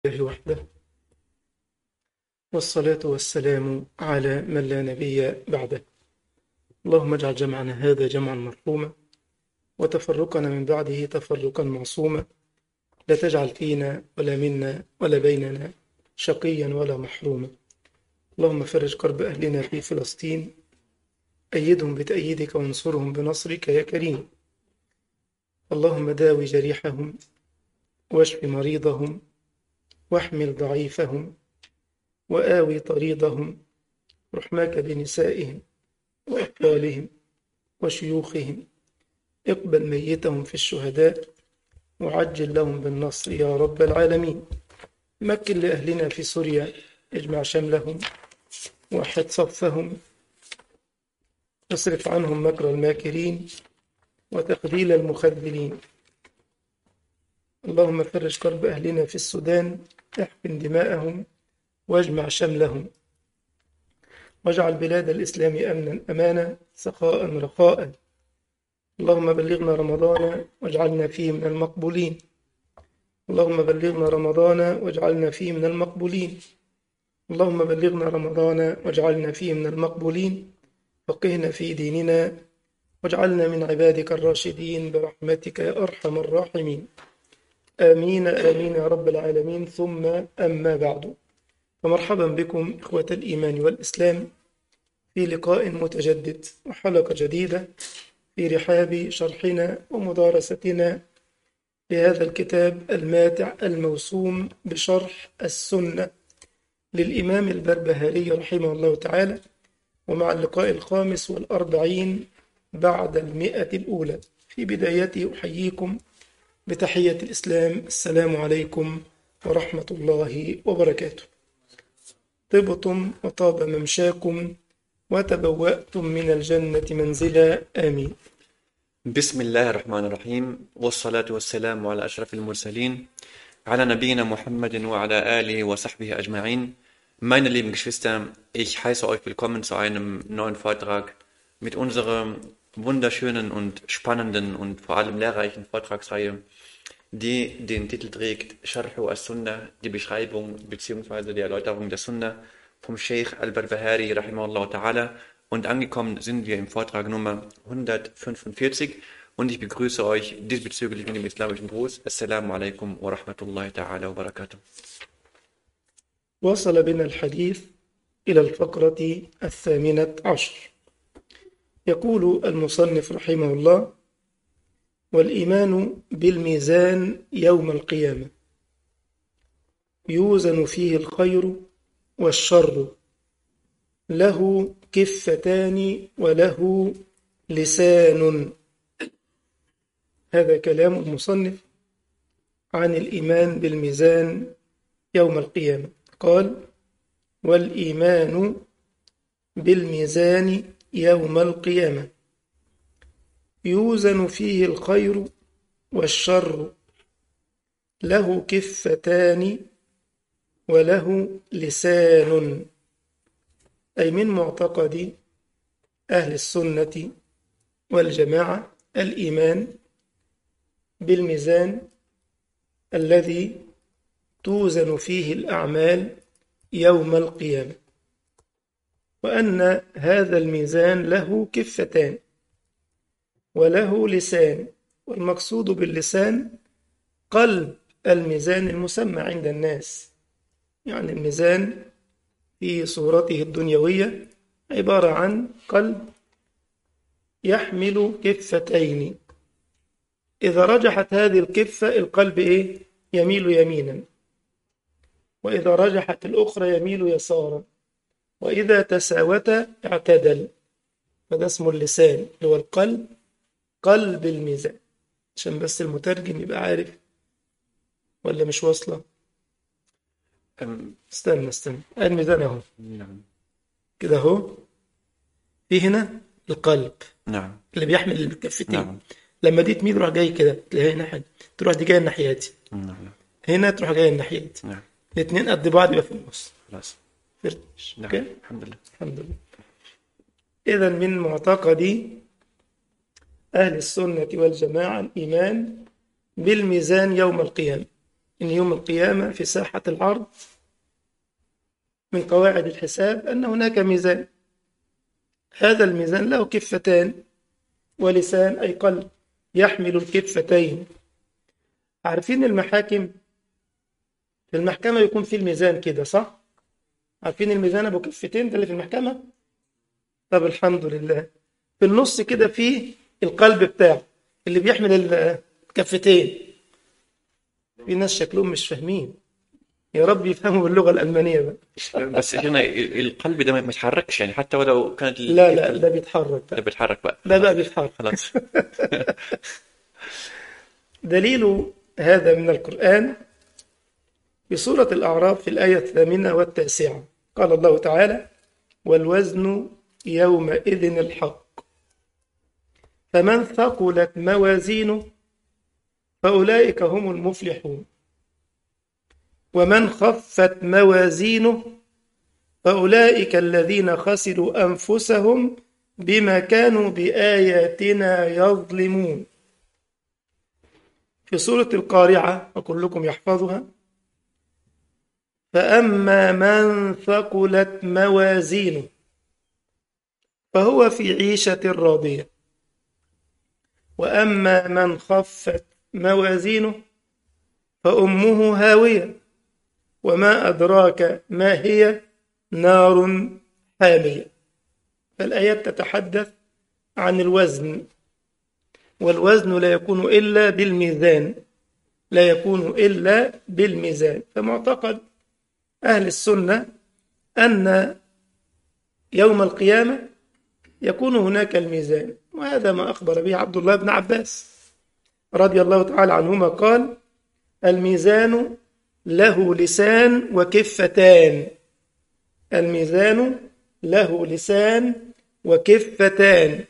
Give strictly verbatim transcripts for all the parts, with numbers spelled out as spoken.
الله وحده، والصلاة والسلام على من لا نبي بعده. اللهم اجعل جمعنا هذا جمعا مرحوما، وتفرقنا من بعده تفرقا معصوما. لا تجعل فينا ولا منا ولا بيننا شقيا ولا محروما. اللهم فرج كرب أهلنا في فلسطين، أيدهم بتأييدك وانصرهم بنصرك يا كريم. اللهم داوي جريحهم، واشف مريضهم، واحمل ضعيفهم، وآوي طريضهم. رحماك بنسائهم وأطفالهم وشيوخهم. اقبل ميتهم في الشهداء، وعجل لهم بالنصر يا رب العالمين. مكن لأهلنا في سوريا، اجمع شملهم، وحد صفهم، اصرف عنهم مكر الماكرين وتخذيل المخذلين. اللهم فرج كرب أهلنا في السودان، احقن دماءهم واجمع شملهم، واجعل بلاد الإسلام أمنا أمانا سخاء رخاء. اللهم بلغنا رمضان واجعلنا فيه من المقبولين. اللهم بلغنا رمضان واجعلنا فيه من المقبولين. اللهم بلغنا رمضان واجعلنا فيه من المقبولين. فقهنا في ديننا، واجعلنا من عبادك الراشدين برحمتك يا أرحم الراحمين. آمين آمين يا رب العالمين. ثم أما بعد، فمرحبا بكم إخوة الإيمان والإسلام في لقاء متجدد وحلقة جديدة في رحاب شرحنا ومدارستنا لهذا الكتاب الماتع الموسوم بشرح السنة للإمام البربهاري رحمه الله تعالى، ومع اللقاء الخامس والأربعين بعد المئة الأولى. في بدايته أحييكم بتحية الإسلام، السلام عليكم ورحمة الله وبركاته. طبتم وطاب ممشاكم وتبوأتم من الجنة منزلا، آمين. بسم الله الرحمن الرحيم، والصلاة والسلام على أشرف المرسلين, على Nabiyina Muhammadin wa ala alihi wa sahbihi ajma'in. Meine lieben Geschwister, ich heiße euch willkommen zu einem neuen Vortrag mit unserer wunderschönen und spannenden und vor allem lehrreichen Vortragsreihe, die den Titel trägt Sharhu as-Sunnah, die Beschreibung bzw. die Erläuterung der Sunnah vom Sheikh al-Barbahari rahimahullah ta'ala. Und angekommen sind wir im Vortrag Nummer hundertfünfundvierzig und ich begrüße euch diesbezüglich mit dem islamischen Gruß. Assalamu alaikum wa rahmatullahi ta'ala wa barakatuh. وصل بنا الحديث إلى الفقرة الثامنة عشر. يقول المصنف رحمه الله: والإيمان بالميزان يوم القيامة يوزن فيه الخير والشر، له كفتان وله لسان. هذا كلام المصنف عن الإيمان بالميزان يوم القيامة. قال: والإيمان بالميزان يوم القيامة يوزن فيه الخير والشر، له كفتان وله لسان. أي من معتقد أهل السنة والجماعة الإيمان بالميزان الذي توزن فيه الأعمال يوم القيامة، وأن هذا الميزان له كفتان وله لسان. والمقصود باللسان قلب الميزان المسمى عند الناس، يعني الميزان في صورته الدنيوية عبارة عن قلب يحمل كفتين. إذا رجحت هذه الكفة القلب إيه؟ يميل يمينا، وإذا رجحت الأخرى يميل يسارا، وإذا تساوتا اعتدل. فده اسمه اللسان، اللي هو القلب، قلب الميزان. عشان بس المترجم يبقى عارف، ولا مش واصلة؟ Ähm, استنى استنى الميزان اهو نعم كده اهو، في هنا القلب نعم اللي بيحمل الكفتين. نعم لما دي تميل تروح جاي كده، تلاقيها هنا حاجة، تروح دي جايه الناحية دي، نعم هنا تروح جايه الناحية دي، نعم الاثنين قد بعض يبقى في النص. خلاص فرش نعم اوكي، الحمد لله. الحمد لله. إذا من معتقد أهل السنة والجماعة الإيمان بالميزان يوم القيامة. إن يوم القيامة في ساحة العرض من قواعد الحساب أن هناك ميزان. هذا الميزان له كفتان ولسان أي قلب يحمل الكفتين. عارفين المحاكم، في المحكمة يكون في الميزان كده صح؟ عارفين الميزان أبو كفتين ده اللي في المحكمة؟ طب الحمد لله. في النص كده فيه القلب بتاعه اللي بيحمل الكفتين. في ناس شكلهم مش فاهمين، يا رب يفهموا باللغة الألمانية بقى. بس هنا القلب ده ما يتحركش يعني، حتى ولو كانت لا لا ده بيتحرك ده بقى. بيتحرك بقى. ده بقى بيتحرك. خلاص. دليل هذا من القرآن في سورة الأعراف في الآية الثامنة والتاسعة. قال الله تعالى: والوزن يومئذ الحق فمن ثقلت موازينه فأولئك هم المفلحون ومن خفت موازينه فأولئك الذين خسروا أنفسهم بما كانوا بآياتنا يظلمون. في سورة القارعة وكلكم يحفظها: فأما من ثقلت موازينه فهو في عيشة راضية وأما من خفت موازينه فأمه هاوية وما أدراك ما هي نار حامية. فالآيات تتحدث عن الوزن، والوزن لا يكون إلا بالميزان، لا يكون إلا بالميزان. فمعتقد أهل السنة أن يوم القيامة يكون هناك الميزان، وهذا ما أخبر به عبد الله بن عباس رضي الله تعالى عنهما قال: الميزان له لسان وكفتان. الميزان له لسان وكفتان.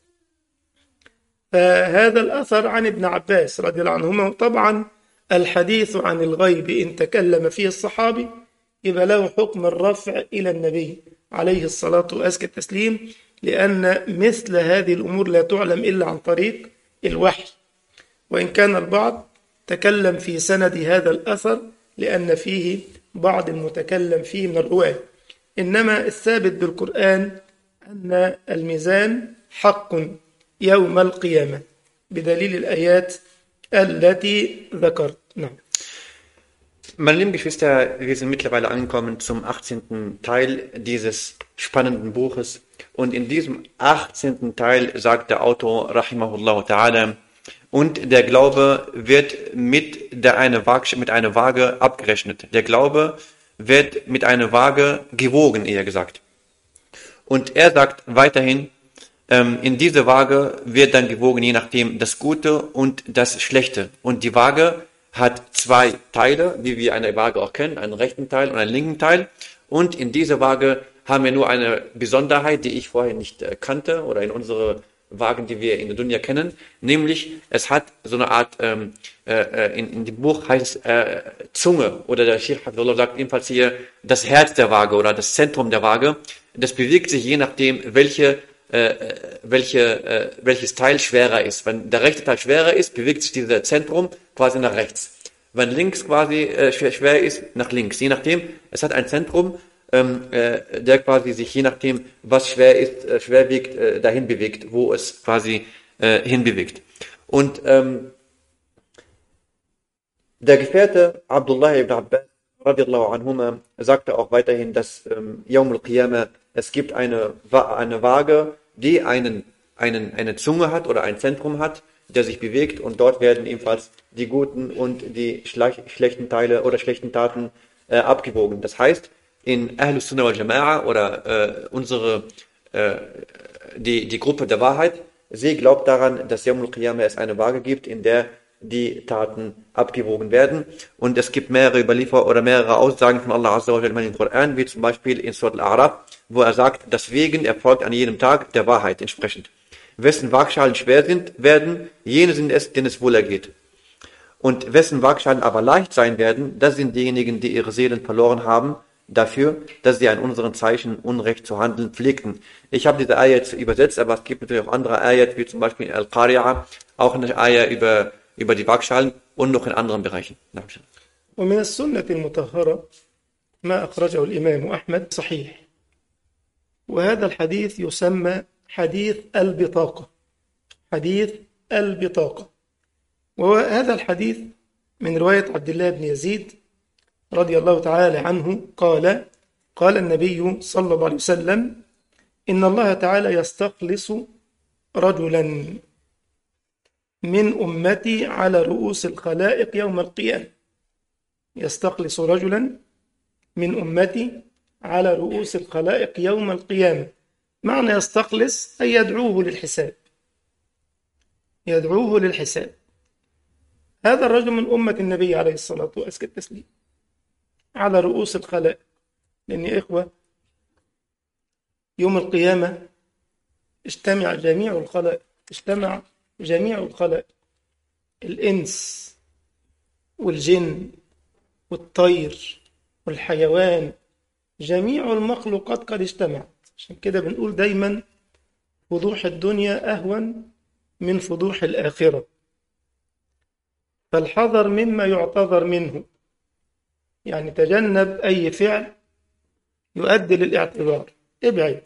فهذا الأثر عن ابن عباس رضي الله عنهما. وطبعا الحديث عن الغيب إن تكلم فيه الصحابي يبقى له حكم الرفع إلى النبي عليه الصلاة وأزكى التسليم، لأن مثل هذه الأمور لا تعلم إلا عن طريق الوحي. وإن كان البعض تكلم في سند هذا الأثر لأن فيه بعض المتكلم فيه من الرواة، إنما الثابت بالقرآن أن الميزان حق يوم القيامة بدليل الآيات التي ذكرت. نعم. Meine lieben Geschwister, wir sind mittlerweile angekommen zum achtzehnten Teil dieses spannenden Buches. Und in diesem achtzehnten Teil sagt der Autor, Rahimahullah ta'ala, und der Glaube wird mit, der eine Waage, mit einer Waage abgerechnet. Der Glaube wird mit einer Waage gewogen, eher gesagt. Und er sagt weiterhin, ähm, in diese Waage wird dann gewogen, je nachdem, das Gute und das Schlechte. Und die Waage hat zwei Teile, wie wir eine Waage auch kennen, einen rechten Teil und einen linken Teil. Und in dieser Waage haben wir nur eine Besonderheit, die ich vorher nicht äh, kannte, oder in unsere Wagen, die wir in der Dunya kennen, nämlich es hat so eine Art, ähm, äh, in, in dem Buch heißt es äh, Zunge, oder der Sheikh Hafidullah sagt ebenfalls hier das Herz der Waage oder das Zentrum der Waage. Das bewegt sich je nachdem, welche, äh, welche, äh, welches Teil schwerer ist. Wenn der rechte Teil schwerer ist, bewegt sich dieses Zentrum quasi nach rechts. Wenn links quasi äh, schwer, schwer ist, nach links. Je nachdem, es hat ein Zentrum, ähm, äh, der quasi sich je nachdem, was schwer ist, äh, schwer wiegt, äh, dahin bewegt, wo es quasi äh, hinbewegt. Und ähm, der Gefährte Abdullah ibn Abbas radiallahu anhuma sagte auch weiterhin, dass ähm, Yawm al-Qiyamah, es gibt eine, eine Waage, die einen, einen, eine Zunge hat oder ein Zentrum hat, der sich bewegt, und dort werden ebenfalls die guten und die schlechten Teile oder schlechten Taten äh, abgewogen. Das heißt, in Ahlus Sunnah wal Jama'a oder äh, unsere äh, die, die Gruppe der Wahrheit, sie glaubt daran, dass Yawm al-Qiyamah es eine Waage gibt, in der die Taten abgewogen werden. Und es gibt mehrere Überliefer oder mehrere Aussagen von Allah Azza wa Jalla im Koran, wie zum Beispiel in Surat al-A'raf, wo er sagt, das Wägen erfolgt an jedem Tag der Wahrheit entsprechend. Wessen Waagschalen schwer sind, werden, jene sind es, denen es wohl ergeht. Und wessen Waagschalen aber leicht sein werden, das sind diejenigen, die ihre Seelen verloren haben, dafür, dass sie an unseren Zeichen Unrecht zu handeln pflegten. Ich habe diese Ayat übersetzt, aber es gibt natürlich auch andere Ayat, wie zum Beispiel in Al-Qari'a, auch eine Ayat über, über die Waagschalen und noch in anderen Bereichen. ومن السنة المطهرة ما أخرجه الإمام أحمد صحيح، وهذا الحديث يسمى حديث البطاقة، حديث البطاقة. وهذا الحديث من رواية عبد الله بن يزيد رضي الله تعالى عنه قال قال النبي صلى الله عليه وسلم: إن الله تعالى يستخلص رجلا من أمتي على رؤوس الخلائق يوم القيامة. يستخلص رجلا من أمتي على رؤوس الخلائق يوم القيامة. معنى يستخلص أي يدعوه للحساب، يدعوه للحساب. هذا الرجل من أمة النبي عليه الصلاة وأزكى التسليم على رؤوس الخلائق، لأن يا إخوة يوم القيامة اجتمع جميع الخلائق، اجتمع جميع الخلائق، الإنس والجن والطير والحيوان، جميع المخلوقات قد اجتمعت. عشان كده بنقول دايما فضوح الدنيا أهون من فضوح الآخرة، فالحذر مما يعتذر منه، يعني تجنب أي فعل يؤدي للاعتذار، ابعد،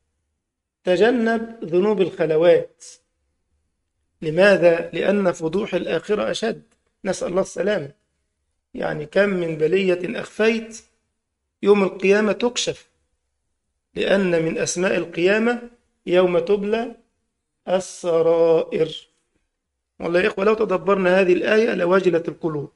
تجنب ذنوب الخلوات. لماذا؟ لأن فضوح الآخرة أشد، نسأل الله السلامة. يعني كم من بلية أخفيت يوم القيامة تكشف، لأن من أسماء القيامة يوم تبلى السرائر. والله يا إخوة لو تدبرنا هذه الآية لوجلت القلوب.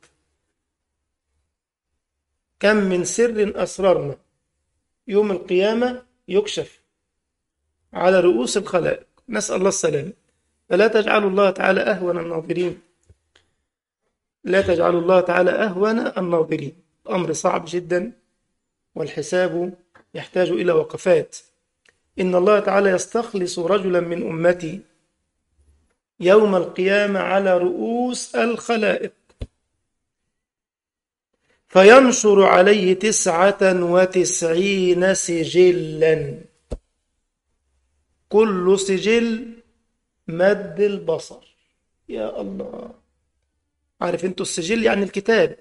كم من سر أسررنا يوم القيامة يكشف على رؤوس الخلائق، نسأل الله السلامة. فلا تجعلوا الله تعالى أهون الناظرين، لا تجعلوا الله تعالى أهون الناظرين. أمر صعب جدا، والحساب يحتاج إلى وقفات. إن الله تعالى يستخلص رجلا من أمتي يوم القيامة على رؤوس الخلائق، فينشر عليه تسعة وتسعين سجلا، كل سجل مد البصر. يا الله، عارف انتوا السجل يعني الكتاب،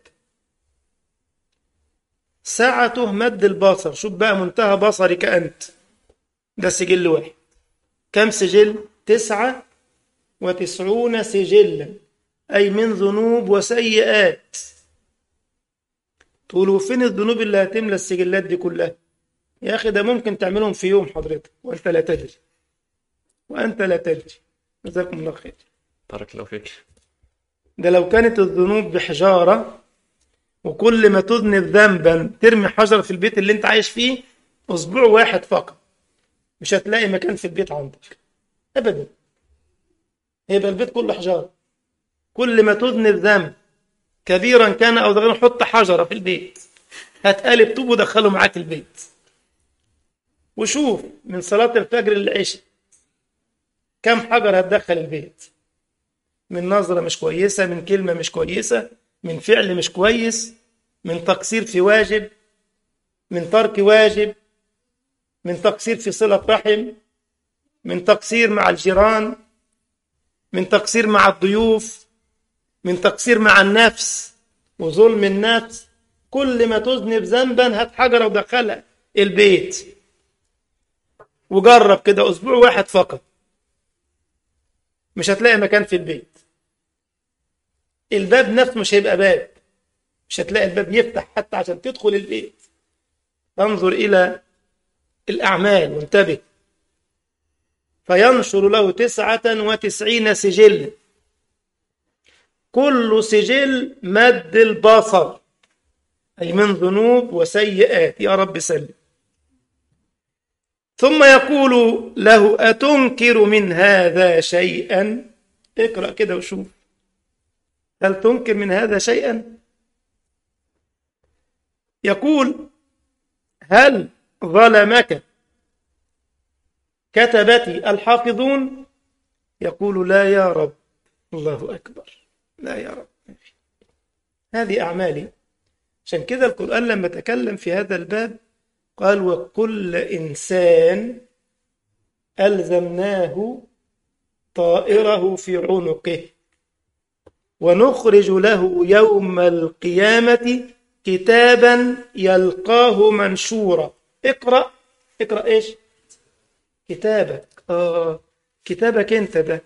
ساعته مد البصر. شوف بقى منتهى بصرك أنت، ده سجل واحد. كم سجل؟ تسعة وتسعون سجلا، أي من ذنوب وسيئات. تقولوا فين الذنوب اللي هتملى السجلات دي كلها؟ يا أخي ده ممكن تعملهم في يوم حضرتك وأنت لا تدري، وأنت لا تدري. جزاكم الله خير. بارك الله فيك. ده لو كانت الذنوب بحجارة، وكل ما تذنب ذنبا ترمي حجر في البيت اللي انت عايش فيه، أسبوع واحد فقط مش هتلاقي مكان في البيت عندك أبدا، هيبقى البيت كله حجارة. كل ما تذنب ذنب كبيرا كان أو صغيرا، حط حجرة في البيت، هتقلب طوب ودخله معاك البيت. وشوف من صلاة الفجر للعشاء كم حجر هتدخل البيت، من نظرة مش كويسة، من كلمة مش كويسة، من فعل مش كويس، من تقصير في واجب، من ترك واجب، من تقصير في صلة رحم، من تقصير مع الجيران، من تقصير مع الضيوف، من تقصير مع النفس وظلم النفس. كل ما تذنب ذنبا هات حجرة ودخلها البيت، وجرب كده أسبوع واحد فقط، مش هتلاقي مكان في البيت. الباب نفسه مش هيبقى باب، مش هتلاقي الباب يفتح حتى عشان تدخل البيت. انظر إلى الأعمال وانتبه. فينشر له تسعة وتسعين سجل، كل سجل مد البصر، أي من ذنوب وسيئات. يا رب سلم. ثم يقول له: أتنكر من هذا شيئا؟ اقرأ كده وشوف، هل تنكر من هذا شيئا؟ يقول: هل ظلمك كتبتي الحافظون؟ يقول: لا يا رب. الله أكبر، لا يا رب، هذه أعمالي. عشان كده القرآن لما تكلم في هذا الباب قال: وكل إنسان ألزمناه طائره في عنقه. ونخرج له يوم القيامة كتابا يلقاه منشورا. اقرأ. اقرأ ايش؟ كتابك. آه كتابك انت ده.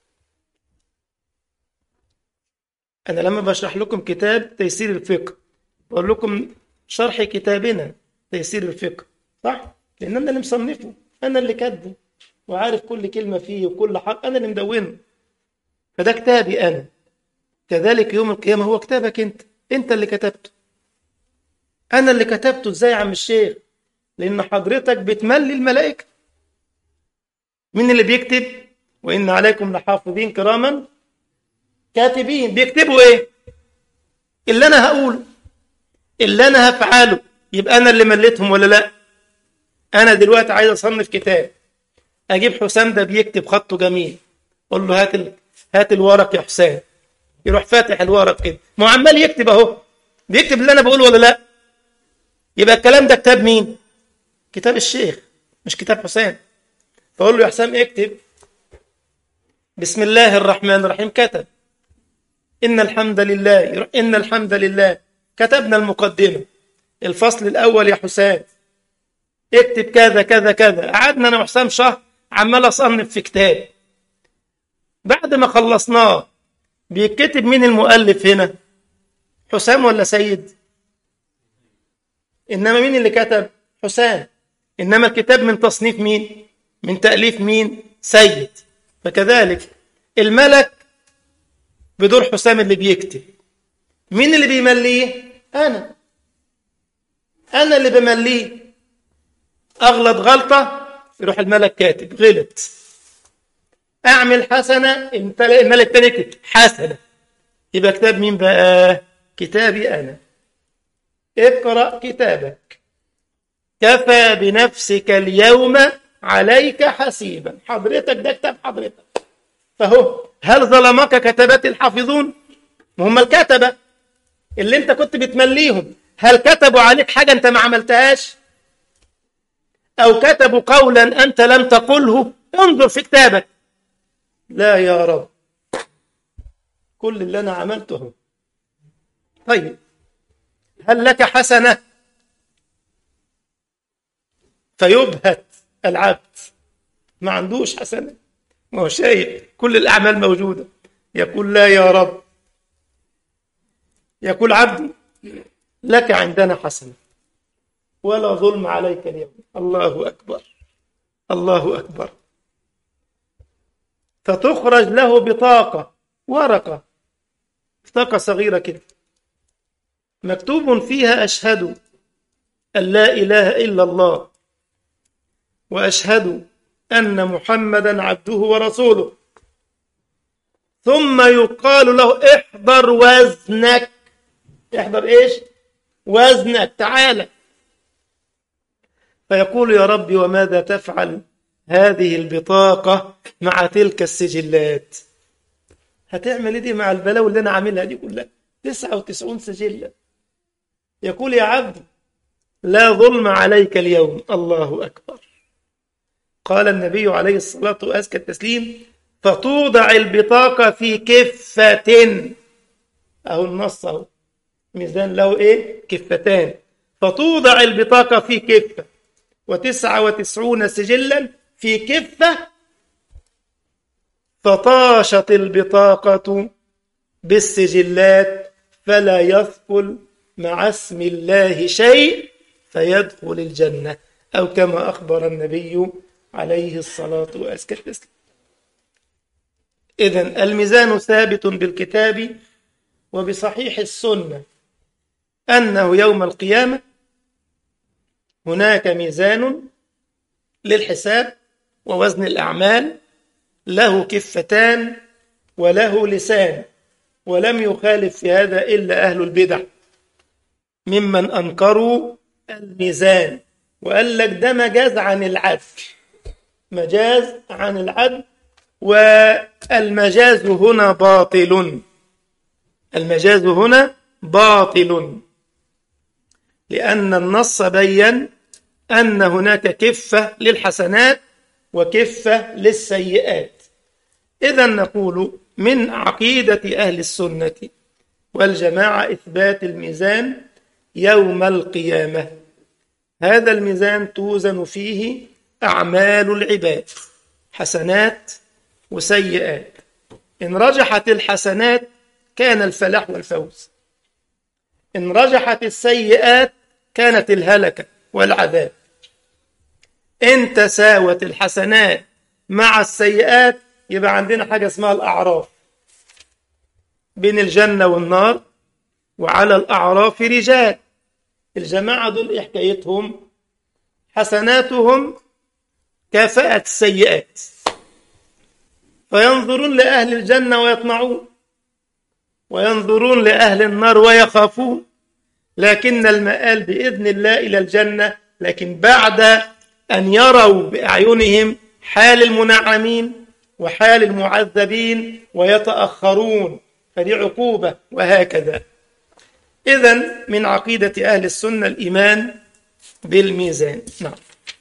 أنا لما بشرح لكم كتاب تيسير الفقه بقول لكم شرح كتابنا تيسير الفقه، صح؟ لأن أنا اللي مصنفه، أنا اللي كاتبه وعارف كل كلمة فيه وكل حرف، أنا اللي مدونه، فده كتابي أنا. كذلك يوم القيامة هو كتابك أنت، أنت اللي كتبته. أنا اللي كتبته. إزاي يا عم الشيخ؟ لأن حضرتك بتملي الملائكة. مين اللي بيكتب؟ وإن عليكم لحافظين كراما كاتبين. بيكتبوا إيه؟ اللي أنا هقوله، اللي أنا هفعله. يبقى أنا اللي مليتهم ولا لأ؟ أنا دلوقتي عايز أصنف كتاب، أجيب حسام ده بيكتب خطه جميل، أقول له هات ال... هات الورق يا حسام. يروح فاتح الورق كده، ما هو عمال يكتب أهو، بيكتب اللي أنا بقوله ولا لأ؟ يبقى الكلام ده كتاب مين؟ كتاب الشيخ، مش كتاب حسام. فأقول له يا حسام اكتب بسم الله الرحمن الرحيم. كتب. إن الحمد لله. يروح إن الحمد لله. كتبنا المقدمة. الفصل الأول يا حسام اكتب كذا كذا كذا. قعدنا أنا وحسام شهر عمال أصنف في كتاب. بعد ما خلصناه بيكتب مين المؤلف هنا؟ حسام ولا سيد؟ إنما مين اللي كتب؟ حسام. إنما الكتاب من تصنيف مين؟ من تأليف مين؟ سيد. فكذلك الملك بدور حسام اللي بيكتب. مين اللي بيمليه؟ أنا. أنا اللي بمليه. أغلط غلطة يروح الملك كاتب غلط. أعمل حسنة الملك تاني يكتب حسنة. يبقى كتاب مين بقى؟ كتابي أنا. اقرأ كتابك كفى بنفسك اليوم عليك حسيبا. حضرتك ده كتاب حضرتك. فهو هل ظلمك كتبات الحافظون؟ هم الكتبة اللي انت كنت بتمليهم، هل كتبوا عليك حاجة انت ما عملتهاش؟ او كتبوا قولا انت لم تقله؟ انظر في كتابك. لا يا رب، كل اللي انا عملته. طيب هل لك حسنة؟ فيبهت العبد، ما عندوش حسنة، ما هو شايف كل الأعمال موجودة. يقول لا يا رب. يقول عبدي لك عندنا حسنة ولا ظلم عليك اليوم. الله أكبر، الله أكبر. فتخرج له بطاقة، ورقة، بطاقة صغيرة كده، مكتوب فيها أشهد أن لا إله إلا الله وأشهد أن محمدا عبده ورسوله. ثم يقال له احضر وزنك. احضر ايش؟ وزنك، تعالى. فيقول يا ربي وماذا تفعل هذه البطاقة مع تلك السجلات؟ هتعمل ايه دي مع البلاوي اللي انا عاملها دي كلها؟ تسعة وتسعين سجلة. يقول يا عبد لا ظلم عليك اليوم. الله أكبر. قال النبي عليه الصلاة وأزكى التسليم فتوضع البطاقة في كفة. أهو النص أهو، ميزان له إيه؟ كفتان. فتوضع البطاقة في كفة وتسعة وتسعون سجلا في كفة. فطاشت البطاقة بالسجلات فلا يثقل مع اسم الله شيء فيدخل الجنة، أو كما أخبر النبي عليه الصلاة والسلام. إذن الميزان ثابت بالكتاب وبصحيح السنة أنه يوم القيامة هناك ميزان للحساب ووزن الأعمال، له كفتان وله لسان. ولم يخالف في هذا إلا أهل البدع ممن أنكروا الميزان وقال لك ده مجاز عن العدل، مجاز عن العدل. والمجاز هنا باطل، المجاز هنا باطل، لأن النص بين أن هناك كفة للحسنات وكفة للسيئات. إذن نقول من عقيدة أهل السنة والجماعة إثبات الميزان يوم القيامة. هذا الميزان توزن فيه أعمال العباد، حسنات وسيئات. إن رجحت الحسنات كان الفلاح والفوز، إن رجحت السيئات كانت الهلكة والعذاب. إن تساوت الحسنات مع السيئات يبقى عندنا حاجة اسمها الأعراف، بين الجنة والنار، وعلى الأعراف رجال. الجماعة دول إيه حكايتهم؟ حسناتهم كافأت السيئات، فينظرون لأهل الجنة ويطمعون، وينظرون لأهل النار ويخافون، لكن المآل بإذن الله إلى الجنة، لكن بعد أن يروا بأعينهم حال المنعمين وحال المعذبين ويتأخرون، فدي عقوبة. وهكذا. إذن من عقيدة أهل السنة الإيمان بالميزان. نعم.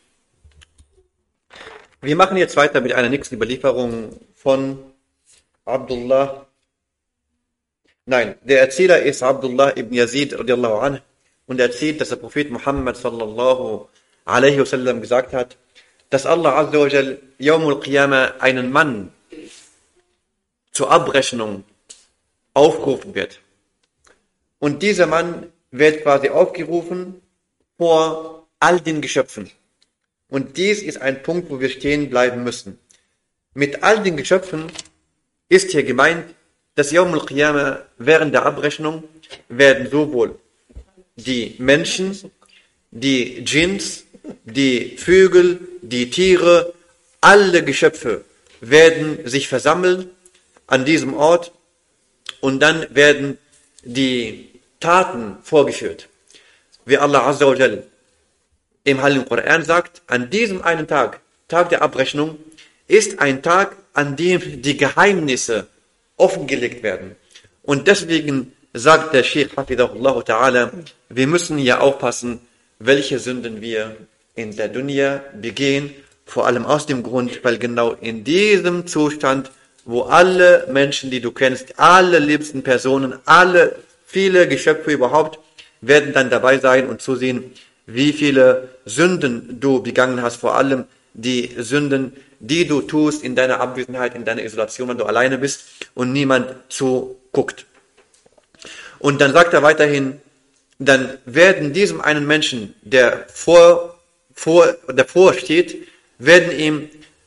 Wir machen jetzt weiter mit einer nächsten Überlieferung von Abdullah. Nein, der Erzähler ist Abdullah ibn Yazid radiallahu anh und er erzählt, dass der Prophet Muhammad sallallahu alaihi wasallam gesagt hat, dass Allah azza wa jal Yawm al-Qiyamah einen Mann zur Abrechnung aufgerufen wird. Und dieser Mann wird quasi aufgerufen vor all den Geschöpfen. Und dies ist ein Punkt, wo wir stehen bleiben müssen. Mit all den Geschöpfen ist hier gemeint, dass Yawm al-Qiyamah während der Abrechnung werden sowohl die Menschen, die Djinns, die Vögel, die Tiere, alle Geschöpfe werden sich versammeln an diesem Ort und dann werden die Taten vorgeführt. Wie Allah Azza wa Jal im Heiligen Koran sagt, an diesem einen Tag, Tag der Abrechnung, ist ein Tag, an dem die Geheimnisse offengelegt werden. Und deswegen sagt der Sheikh Hafidahullah Ta'ala, wir müssen hier aufpassen, welche Sünden wir in der Dunya begehen, vor allem aus dem Grund, weil genau in diesem Zustand, wo alle Menschen, die du kennst, alle liebsten Personen, alle, viele Geschöpfe überhaupt, werden dann dabei sein und zusehen, wie viele Sünden du begangen hast, vor allem die Sünden, die du tust in deiner Abwesenheit, in deiner Isolation, wenn du alleine bist und niemand zuguckt. Und dann sagt er weiterhin, dann werden diesem einen Menschen, der vor, vor, davor steht, werden ihm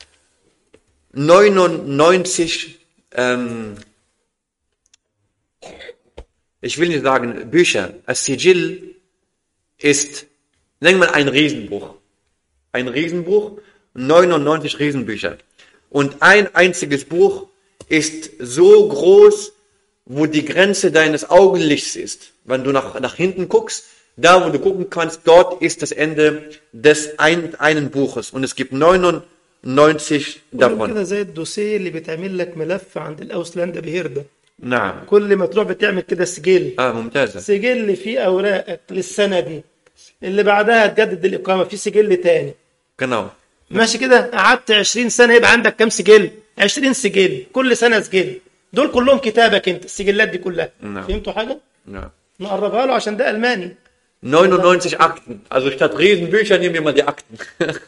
neunundneunzig, ähm, ich will nicht sagen Bücher, As-Sijil ist, nennen wir mal ein Riesenbuch. Ein Riesenbuch, neunundneunzig Riesenbücher. Und ein einziges Buch ist so groß, wo die Grenze deines Augenlichts ist. Wenn du nach, nach hinten guckst, da wo du gucken kannst, dort ist das Ende des ein, einen Buches. Und es gibt neunundneunzig davon. كده زي الدوسيه اللي بتعمل لك ملف عند الاوسلندا بهرده. نعم. كل ما تروح بتعمل كده سجل. اه ممتازة. سجل فيه اوراقك للسنه دي. اللي بعدها تجدد الاقامه في سجل تاني. genau. ماشي كده، قعدت عشرين سنه يبقى عندك كام سجل؟ عشرين سجل، كل سنه سجل. دول كلهم كتابك انت، السجلات دي كلها. نعم. فهمتوا حاجه؟ نعم. نقربها له عشان ده الماني. neunundneunzig Akten. Also statt Riesenbücher nehmen wir mal die Akten.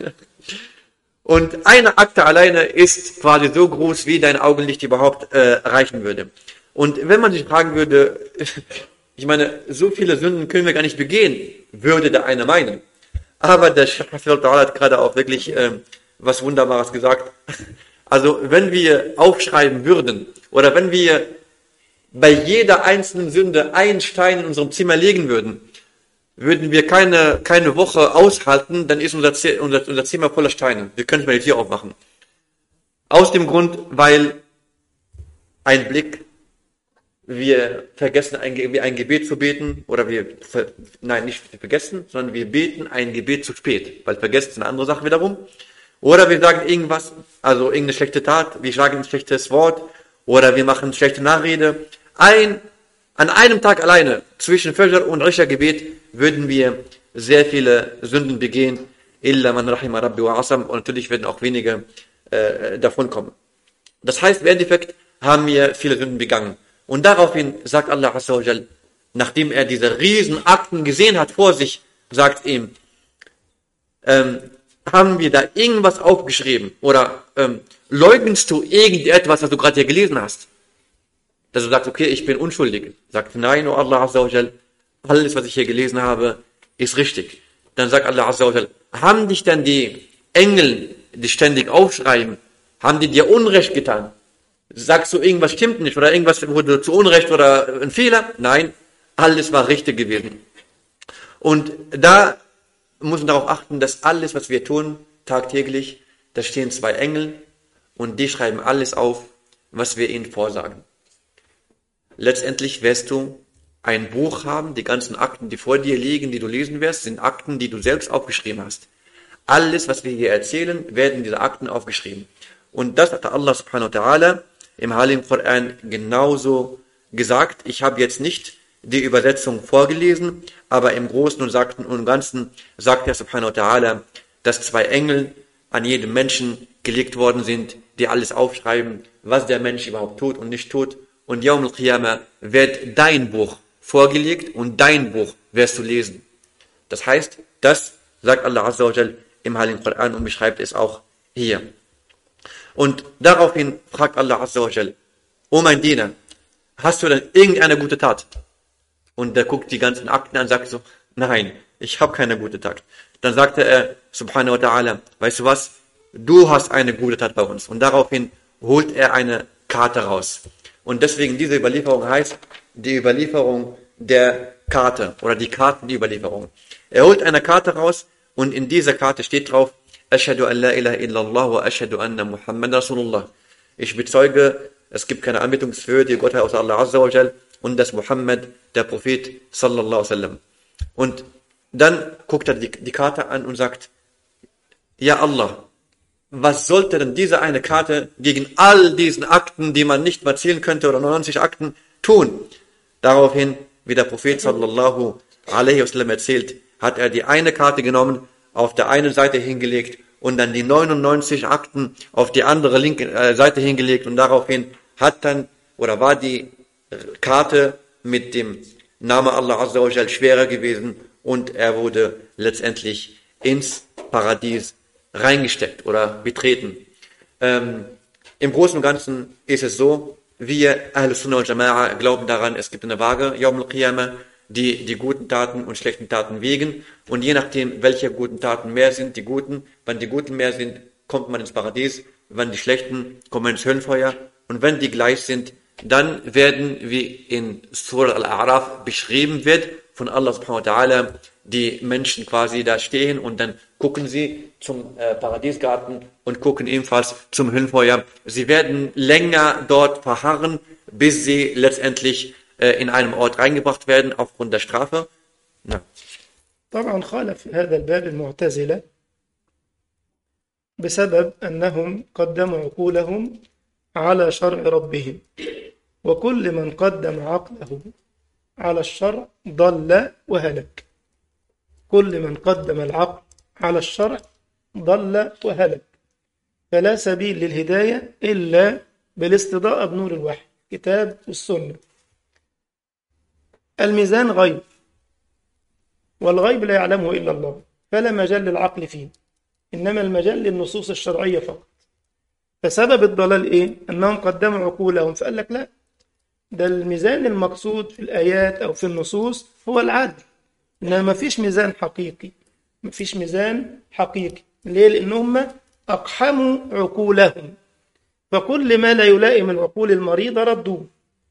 Und eine Akte alleine ist quasi so groß, wie dein Augenlicht überhaupt äh, reichen würde. Und wenn man sich fragen würde, ich meine, so viele Sünden können wir gar nicht begehen, würde der eine meinen. Aber der Sheikh hat gerade auch wirklich äh, was Wunderbares gesagt. Also wenn wir aufschreiben würden, oder wenn wir bei jeder einzelnen Sünde einen Stein in unserem Zimmer legen würden, würden wir keine, keine Woche aushalten, dann ist unser, unser, unser Zimmer voller Steine. Wir können nicht mal die Tür aufmachen. Aus dem Grund, weil ein Blick, wir vergessen ein, ein Gebet zu beten, oder wir, nein, nicht vergessen, sondern wir beten ein Gebet zu spät, weil vergessen ist eine andere Sache wiederum. Oder wir sagen irgendwas, also irgendeine schlechte Tat, wir sagen ein schlechtes Wort, oder wir machen schlechte Nachrede. Ein, an einem Tag alleine, zwischen Fajr und Isha-Gebet, würden wir sehr viele Sünden begehen, illa man rahima rabbi wa asam, und natürlich werden auch wenige äh, davon kommen. Das heißt im Endeffekt, haben wir viele Sünden begangen. Und daraufhin sagt Allah Azza wa Jal, nachdem er diese riesen Akten gesehen hat vor sich, sagt ihm, ähm, haben wir da irgendwas aufgeschrieben oder ähm, leugnest du irgendetwas, was du gerade hier gelesen hast? Dass du sagst, okay, ich bin unschuldig. Sagt, nein, oh Allah Azza wa Jal, alles, was ich hier gelesen habe, ist richtig. Dann sagt Allah Azza wa Jal, haben dich dann die Engel, die ständig aufschreiben, haben die dir Unrecht getan? Sagst du, irgendwas stimmt nicht oder irgendwas wurde zu Unrecht oder ein Fehler? Nein, alles war richtig gewesen. Und da muss man darauf achten, dass alles, was wir tun, tagtäglich, da stehen zwei Engel und die schreiben alles auf, was wir ihnen vorsagen. Letztendlich wirst du ein Buch haben, die ganzen Akten, die vor dir liegen, die du lesen wirst, sind Akten, die du selbst aufgeschrieben hast. Alles, was wir hier erzählen, werden diese Akten aufgeschrieben. Und das hat Allah subhanahu wa ta'ala im Heiligen Koran genauso gesagt. Ich habe jetzt nicht die Übersetzung vorgelesen, aber im Großen und Ganzen sagt er subhanahu wa ta'ala, dass zwei Engel an jedem Menschen gelegt worden sind, die alles aufschreiben, was der Mensch überhaupt tut und nicht tut. Und Yawm al-Qiyamah wird dein Buch vorgelegt und dein Buch wirst du lesen. Das heißt, das sagt Allah Azza wa Jal im Heiligen Koran und beschreibt es auch hier. Und daraufhin fragt Allah Azza wa Jal, O mein Diener, hast du denn irgendeine gute Tat? Und der guckt die ganzen Akten an und sagt so, nein, ich habe keine gute Tat. Dann sagte er, subhanahu wa ta'ala, weißt du was, du hast eine gute Tat bei uns. Und daraufhin holt er eine Karte raus. Und deswegen diese Überlieferung heißt, die Überlieferung der Karte oder die Kartenüberlieferung. Er holt eine Karte raus und in dieser Karte steht drauf, Ashhadu an la ilaha illallah wa ashhadu anna Muhammad Rasulullah. Ich bezeuge, es gibt keine anbetungswürdige Gottheit außer Allah Azza wa Jal und dass Muhammad der Prophet sallallahu alaihi wasallam. Und dann guckt er die, die Karte an und sagt, ja Allah, was sollte denn diese eine Karte gegen all diesen Akten, die man nicht mehr zählen könnte oder neunundneunzig Akten, tun? Daraufhin, wie der Prophet sallallahu alaihi wasallam erzählt, hat er die eine Karte genommen, auf der einen Seite hingelegt und dann die neunundneunzig Akten auf die andere linke äh, Seite hingelegt und daraufhin hat dann oder war die Karte mit dem Namen Allah Azza wa Jal schwerer gewesen und er wurde letztendlich ins Paradies reingesteckt oder betreten. Ähm, Im Großen und Ganzen ist es so, wir Ahlus Sunnah wal Jama'a glauben daran, es gibt eine Waage, Yawm al-Qiyamah, die die guten Taten und schlechten Taten wiegen und je nachdem, welche guten Taten mehr sind, die guten, wenn die guten mehr sind, kommt man ins Paradies, wenn die schlechten, kommt man ins Höllenfeuer und wenn die gleich sind, dann werden, wie in Surah Al-A'raf beschrieben wird, von Allah subhanahu wa ta'ala, die Menschen quasi da stehen und dann gucken sie zum äh, Paradiesgarten und gucken ebenfalls zum Höllenfeuer. Sie werden länger dort verharren, bis sie letztendlich äh, in einem Ort reingebracht werden aufgrund der Strafe. Ja. طبعا خالف في هذا الباب المعتزلة بسبب أنهم قدموا عقولهم على شرع ربهم وكل من قدم عقله على الشرع ضل وهلك كل من قدم العقل على الشرع ضل وهلك فلا سبيل للهداية إلا بالاستضاءة بنور الوحي كتاب والسنة الميزان غيب والغيب لا يعلمه إلا الله فلا مجال للعقل فيه إنما المجال للنصوص الشرعية فقط فسبب الضلال إيه؟ أنهم قدموا عقولهم فقال لك لا ده الميزان المقصود في الآيات أو في النصوص هو العدل إنما ما فيش ميزان حقيقي ما فيش ميزان حقيقي ليه؟ لأنهم أقحموا عقولهم فكل ما لا يلائم العقول المريضة ردوه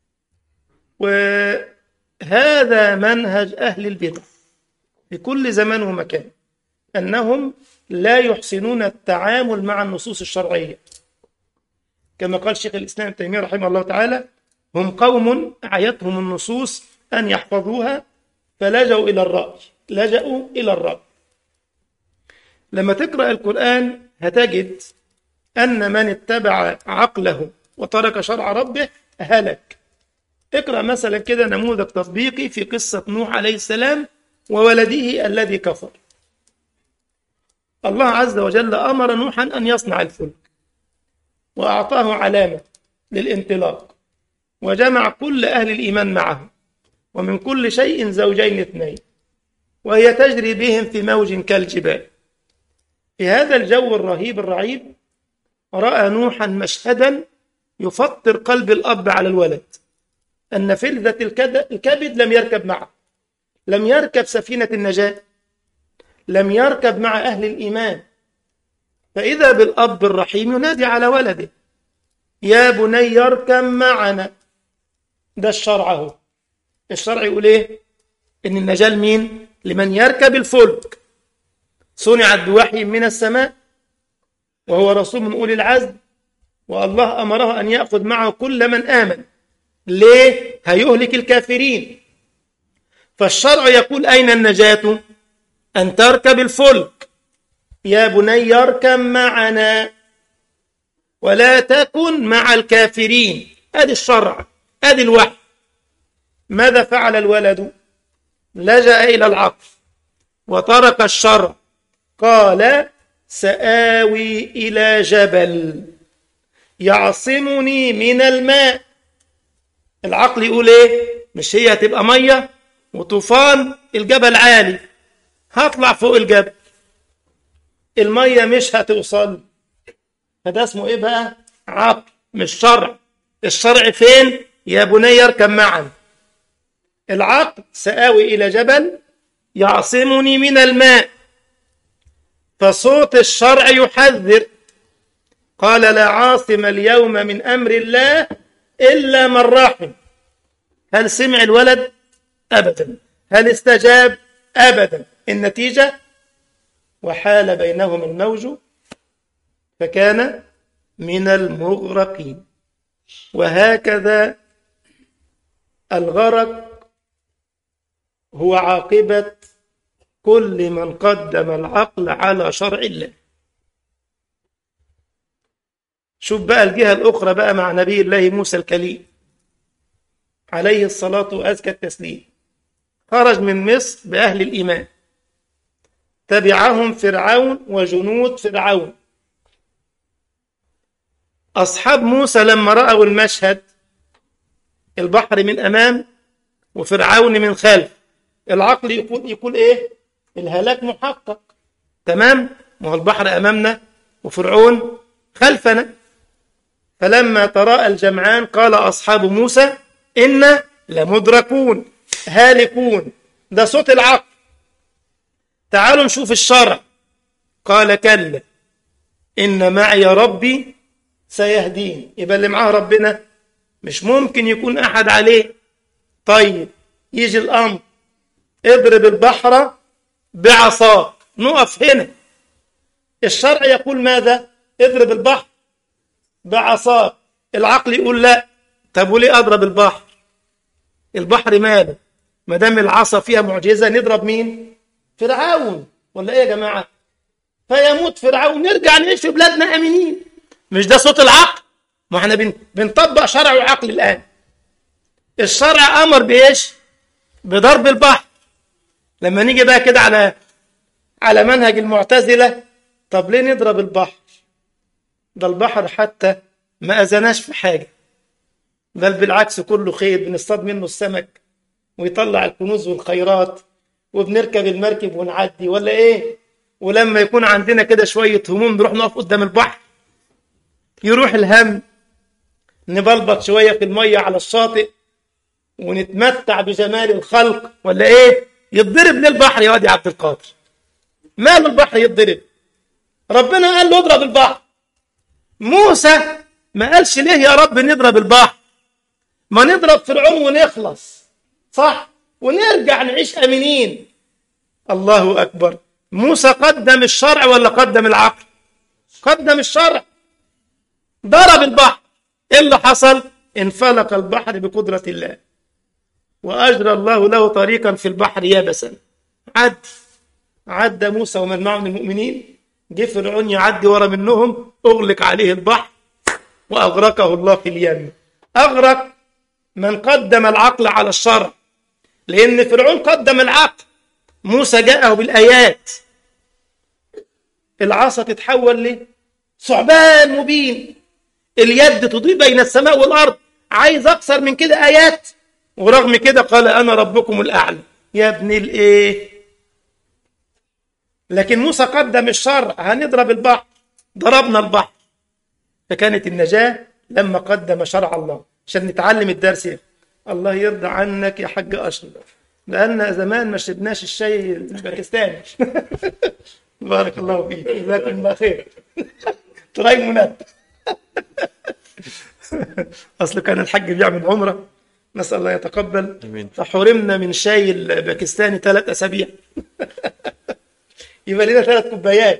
وهذا منهج أهل البدع في كل زمان ومكان أنهم لا يحسنون التعامل مع النصوص الشرعية كما قال شيخ الإسلام ابن تيمية رحمه الله تعالى هم قوم أعيتهم النصوص أن يحفظوها فلجأوا إلى الرأي لجأوا إلى الرأي لما تقرأ القرآن هتجد أن من اتبع عقله وترك شرع ربه هلك اقرأ مثلا كده نموذج تطبيقي في قصة نوح عليه السلام وولده الذي كفر الله عز وجل أمر نوحا أن يصنع الفلك وأعطاه علامة للانطلاق، وجمع كل أهل الإيمان معه، ومن كل شيء زوجين اثنين، وهي تجري بهم في موج كالجبال. في هذا الجو الرهيب الرعيب رأى نوحا مشهدا يفطر قلب الأب على الولد، أن فلذة الكبد لم يركب معه، لم يركب سفينة النجاة، لم يركب مع أهل الإيمان. فإذا بالأب الرحيم ينادي على ولده: يا بني اركب معنا. ده الشرع اهو. الشرع يقول ايه؟ ان النجاة لمين؟ لمن يركب الفلك. صنعت بوحي من السماء، وهو رسول من أولي العزم، والله أمره أن يأخذ معه كل من آمن. ليه؟ هيهلك الكافرين. فالشرع يقول أين النجاة؟ أن تركب الفلك. يا بني اركب معنا ولا تكن مع الكافرين. أدي الشرع، أدي الوحي. ماذا فعل الولد؟ لجأ إلى العقل وترك الشرع، قال: سآوي إلى جبل يعصمني من الماء. العقل يقول ايه؟ مش هي هتبقى مية وطوفان، الجبل عالي، هطلع فوق الجبل، المية مش هتوصل. فده اسمه ايه بقى؟ عقل، مش شرع. الشرع فين؟ يا بني اركب معا. العقل: سآوي إلى جبل يعصمني من الماء. فصوت الشرع يحذر، قال: لا عاصم اليوم من أمر الله إلا من رحم. هل سمع الولد؟ أبدا. هل استجاب؟ أبدا. النتيجة: وحال بينهم الموج فكان من المغرقين. وهكذا الغرق هو عاقبة كل من قدم العقل على شرع الله. شوف بقى الجهة الأخرى بقى مع نبي الله موسى الكليم عليه الصلاة وأزكى التسليم. خرج من مصر بأهل الإيمان، تبعهم فرعون وجنود فرعون. أصحاب موسى لما رأوا المشهد، البحر من أمام وفرعون من خلف، العقل يقول, يقول إيه؟ الهلاك محقق. تمام؟ ما هو البحر أمامنا وفرعون خلفنا. فلما تراءى الجمعان قال أصحاب موسى: إنا لمدركون هالكون. ده صوت العقل. تعالوا نشوف الشرع. قال: كلا إن معي ربي سيهدين. يبقى اللي معاه ربنا مش ممكن يكون أحد عليه. طيب يجي الأمر: اضرب البحر بعصاك. نقف هنا. الشرع يقول ماذا؟ اضرب البحر بعصاك. العقل يقول لا. طب وليه أضرب البحر؟ البحر ماله؟ ما دام العصا فيها معجزة، نضرب مين؟ فرعون. ولا ايه يا جماعة؟ فيموت فرعون، نرجع نعيش في بلادنا امنين. مش ده صوت العقل؟ ما احنا بن... بنطبق شرع وعقل الان. الشرع امر بايش؟ بضرب البحر. لما نيجي بقى كده على على منهج المعتزلة، طب ليه نضرب البحر؟ ده البحر حتى ما اذناش في حاجة، بل بالعكس كله خير، بنصطاد منه السمك ويطلع الكنوز والخيرات، وبنركب المركب ونعدي. ولا ايه؟ ولما يكون عندنا كده شوية هموم نروح نقف قدام البحر، يروح الهم، نبلبط شوية في المية على الشاطئ ونتمتع بجمال الخلق. ولا ايه؟ يتضرب للبحر يا وادي عبد القادر. ماله البحر يتضرب؟ ربنا قال له اضرب البحر. موسى ما قالش ليه يا رب نضرب البحر؟ ما نضرب فرعون ونخلص، صح؟ ونرجع نعيش امنين. الله اكبر. موسى قدم الشرع ولا قدم العقل؟ قدم الشرع. ضرب البحر. ايه اللي حصل؟ انفلق البحر بقدرة الله، واجرى الله له طريقا في البحر يابسا. عد عدى موسى ومن معه من المؤمنين، جه فرعون يعدي ورا منهم، اغلق عليه البحر واغرقه الله في اليم. اغرق من قدم العقل على الشرع، لأن فرعون قدم العقل. موسى جاءه بالآيات، العصا تتحول لثعبان مبين، اليد تضيء بين السماء والأرض، عايز أكثر من كده آيات؟ ورغم كده قال أنا ربكم الأعلى. يا ابن الإيه؟ لكن موسى قدم الشرع، هنضرب البحر، ضربنا البحر. فكانت النجاة لما قدم شرع الله، عشان نتعلم الدرس. الله يرضى عنك يا حاج أشرف، لأن زمان ما شربناش الشاي الباكستاني. بارك الله فيك، جزاكم الله خير. تراي منى. أصله كان الحاج بيعمل عمرة، نسأل الله يتقبل، آمين. فحرمنا من شاي الباكستاني ثلاث أسابيع. يبقى لنا ثلاث كوبايات.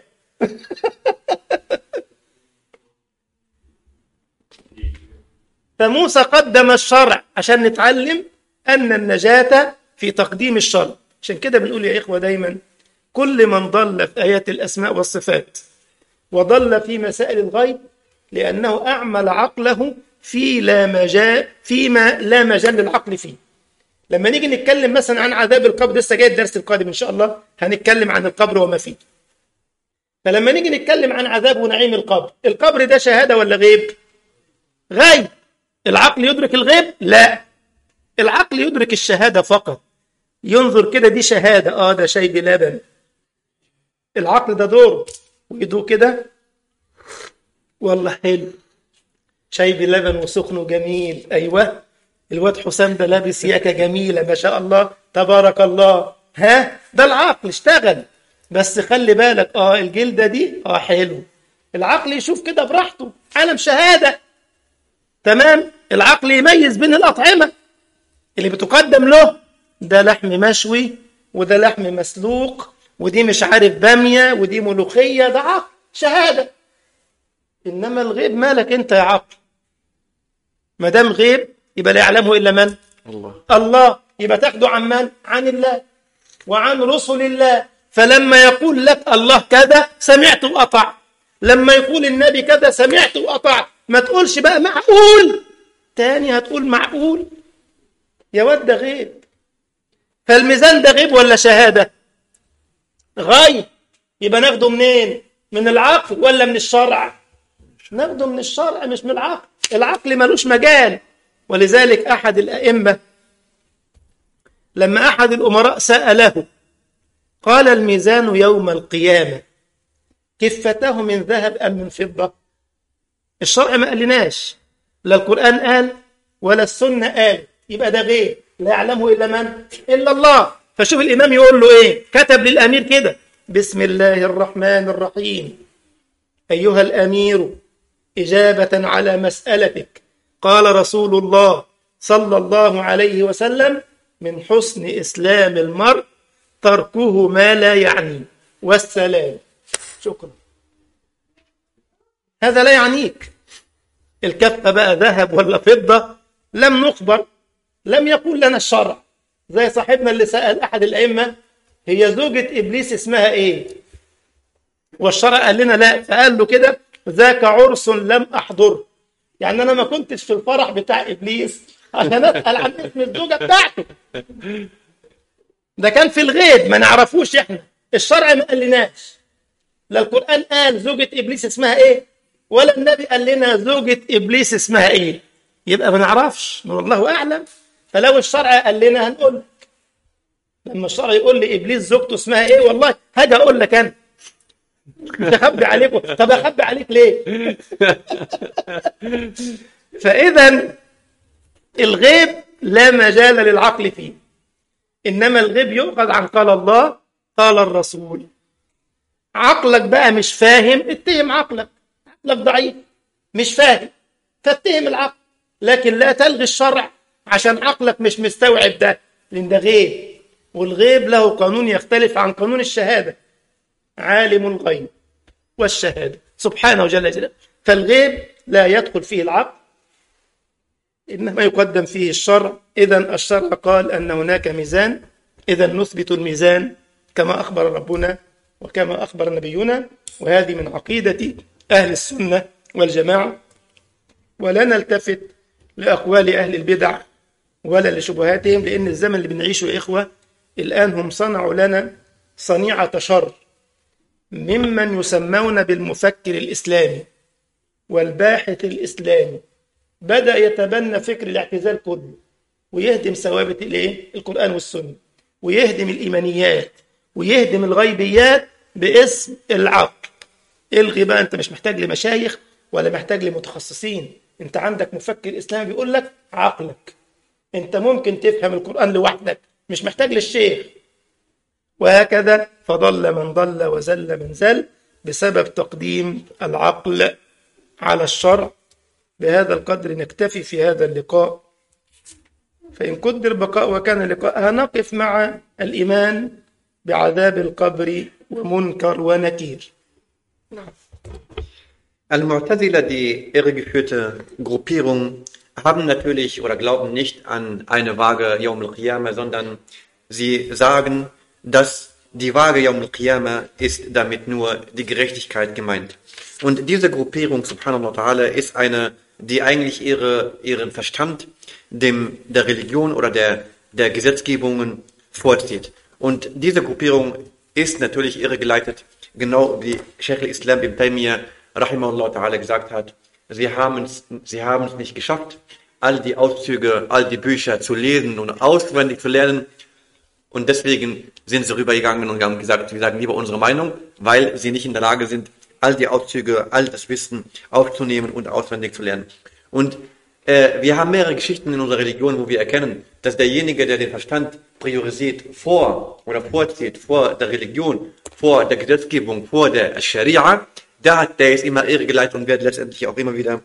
فموسى قدم الشرع عشان نتعلم أن النجاة في تقديم الشرع. عشان كده بنقول يا إخوة دايما، كل من ضل في آيات الأسماء والصفات وضل في مسائل الغيب لأنه أعمل عقله في لا مجال فيما لا مجال للعقل فيه. لما نيجي نتكلم مثلا عن عذاب القبر، لسه جاي الدرس القادم إن شاء الله هنتكلم عن القبر وما فيه. فلما نيجي نتكلم عن عذاب ونعيم القبر، القبر ده شهادة ولا غيب؟ غيب. العقل يدرك الغيب؟ لا، العقل يدرك الشهادة فقط. ينظر كده، دي شهادة، اه ده شاي بلبن. العقل ده دور ويدوق كده، والله حلو، شاي بلبن وسخن وجميل. ايوه، الواد حسام ده لابس ياكه جميله ما شاء الله تبارك الله. ها، ده العقل اشتغل. بس خلي بالك، اه الجلده دي اه حلو. العقل يشوف كده براحته، عالم شهاده. تمام. العقل يميز بين الأطعمة اللي بتقدم له، ده لحم مشوي وده لحم مسلوق ودي مش عارف بامية ودي ملوخية. ده عقل شهادة. إنما الغيب مالك أنت يا عقل؟ ما دام غيب يبقى لا يعلمه إلا من؟ الله. الله. يبقى تاخده عن من؟ عن الله وعن رسل الله. فلما يقول لك الله كذا سمعت وأطع، لما يقول النبي كذا سمعت وأطع. ما تقولش بقى معقول، تاني هتقول معقول يا ود، ده غيب. فالميزان ده غيب ولا شهادة؟ غيب. يبقى ناخده منين؟ من العقل ولا من الشرع؟ ناخده من الشرع مش من العقل. العقل ملوش مجال. ولذلك أحد الأئمة لما أحد الأمراء سأله قال الميزان يوم القيامة كفته من ذهب أم من فضة؟ الشرع ما قالناش، لا القرآن قال ولا السنة قال. يبقى ده غيب لا يعلمه إلا من؟ إلا الله. فشوف الإمام يقول له إيه، كتب للأمير كده: بسم الله الرحمن الرحيم، أيها الأمير، إجابة على مسألتك، قال رسول الله صلى الله عليه وسلم: من حسن إسلام المرء تركه ما لا يعني، والسلام. شكرا. هذا لا يعنيك. الكفة بقى ذهب ولا فضة لم نخبر، لم يقول لنا الشرع. زي صاحبنا اللي سأل أحد الأئمة: هي زوجة إبليس اسمها إيه؟ والشرع قال لنا لا. فقال له كده: ذاك عرس لم أحضر. يعني أنا ما كنتش في الفرح بتاع إبليس عشان أسأل عن اسم الزوجة بتاعته. ده كان في الغيب ما نعرفوش إحنا. الشرع ما قال لناش، لا القرآن قال زوجة إبليس اسمها إيه، ولا النبي قال لنا زوجة إبليس اسمها إيه. يبقى ما نعرفش، والله أعلم. فلو الشرع قال لنا هنقول. لما الشرع يقول لي إبليس زوجته اسمها إيه، والله هاجي أقول لك أنا، مش هخبي عليكم. طب أخبي عليك ليه؟ فإذا الغيب لا مجال للعقل فيه، إنما الغيب يؤخذ عن قال الله قال الرسول. عقلك بقى مش فاهم، اتهم عقلك. عقلك ضعيف مش فاهم، فاتهم العقل. لكن لا تلغي الشرع عشان عقلك مش مستوعب ده، لأن ده غيب. والغيب له قانون يختلف عن قانون الشهادة. عالم الغيب والشهادة سبحانه جل جلاله. فالغيب لا يدخل فيه العقل، إنما يقدم فيه الشرع. إذن الشرع قال أن هناك ميزان، إذن نثبت الميزان كما أخبر ربنا وكما أخبر نبينا. وهذه من عقيدة أهل السنة والجماعة. ولا نلتفت لأقوال أهل البدع ولا لشبهاتهم، لأن الزمن اللي بنعيشه يا إخوة الآن هم صنعوا لنا صنيعة شر ممن يسمون بالمفكر الإسلامي. والباحث الإسلامي بدأ يتبنى فكر الاعتزال كله ويهدم ثوابت الايه؟ القرآن والسنة، ويهدم الإيمانيات ويهدم الغيبيات باسم العقل. الغي بقى، انت مش محتاج لمشايخ ولا محتاج لمتخصصين، انت عندك مفكر إسلامي بيقول لك عقلك، انت ممكن تفهم القرآن لوحدك مش محتاج للشيخ. وهكذا فضل من ضل وزل من زل بسبب تقديم العقل على الشرع. بهذا القدر نكتفي في هذا اللقاء، فإن قدر البقاء وكان اللقاء هنقف مع الإيمان بعذاب القبر ومنكر ونكير. نعم. Al-Mu'tazila, die irregeführte Gruppierung, haben natürlich oder glauben nicht an eine Waage Yawm al-Qiyamah, sondern sie sagen, dass die Waage Yawm al-Qiyamah ist damit nur die Gerechtigkeit gemeint. Und diese Gruppierung, subhanallah ta'ala, ist eine, die eigentlich ihre, ihren Verstand dem, der Religion oder der, der Gesetzgebungen vorzieht. Und diese Gruppierung ist natürlich irregeleitet, genau wie Sheikh al-Islam ibn Taymiyyah rahimahullah ta'ala gesagt hat, sie haben es, sie haben es nicht geschafft, all die Auszüge, all die Bücher zu lesen und auswendig zu lernen. Und deswegen sind sie rübergegangen und haben gesagt, wir sagen lieber unsere Meinung, weil sie nicht in der Lage sind, all die Auszüge, all das Wissen aufzunehmen und auswendig zu lernen. Und äh, wir haben mehrere Geschichten in unserer Religion, wo wir erkennen, dass derjenige, der den Verstand priorisiert vor oder vorzieht, vor der Religion, vor der Gesetzgebung, vor der Scharia, der, der ist immer irregeleitet und wird letztendlich auch immer wieder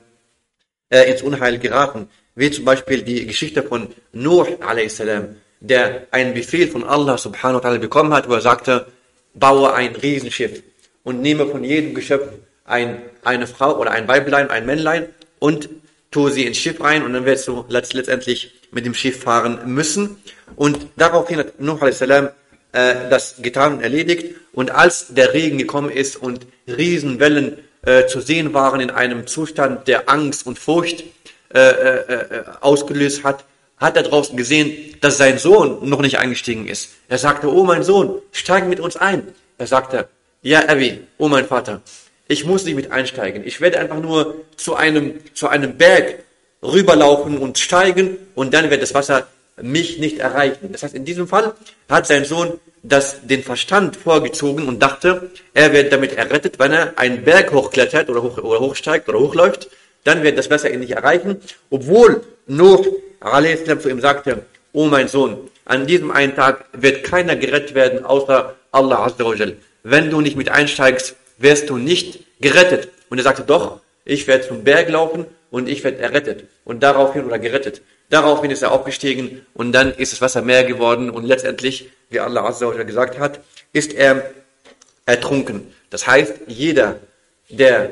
äh, ins Unheil geraten. Wie zum Beispiel die Geschichte von Nuh a s, der einen Befehl von Allah subhanahu wa ta'ala bekommen hat, wo er sagte, baue ein Riesenschiff und nehme von jedem Geschöpf ein, eine Frau oder ein Weiblein, ein Männlein und tue sie ins Schiff rein und dann wirst du letztendlich mit dem Schiff fahren müssen. Und daraufhin hat Nuh a s äh, das getan und erledigt. Und als der Regen gekommen ist und Riesenwellen äh, zu sehen waren in einem Zustand, der Angst und Furcht äh, äh, ausgelöst hat, hat er draußen gesehen, dass sein Sohn noch nicht eingestiegen ist. Er sagte, oh mein Sohn, steig mit uns ein. Er sagte, ja Abi, oh mein Vater, ich muss nicht mit einsteigen. Ich werde einfach nur zu einem, zu einem Berg rüberlaufen und steigen und dann wird das Wasser mich nicht erreichen. Das heißt, in diesem Fall hat sein Sohn das, den Verstand vorgezogen und dachte, er wird damit errettet, wenn er einen Berg hochklettert oder, hoch, oder hochsteigt oder hochläuft, dann wird das Wasser ihn nicht erreichen, obwohl Nuh a s zu ihm sagte, oh mein Sohn, an diesem einen Tag wird keiner gerettet werden, außer Allah azza wa jal. Wenn du nicht mit einsteigst, wirst du nicht gerettet. Und er sagte, doch, ich werde zum Berg laufen und ich werde errettet. Und daraufhin, oder gerettet, daraufhin ist er aufgestiegen und dann ist das Wasser mehr geworden und letztendlich, wie Allah azza wa jal gesagt hat, ist er ertrunken. Das heißt, jeder, der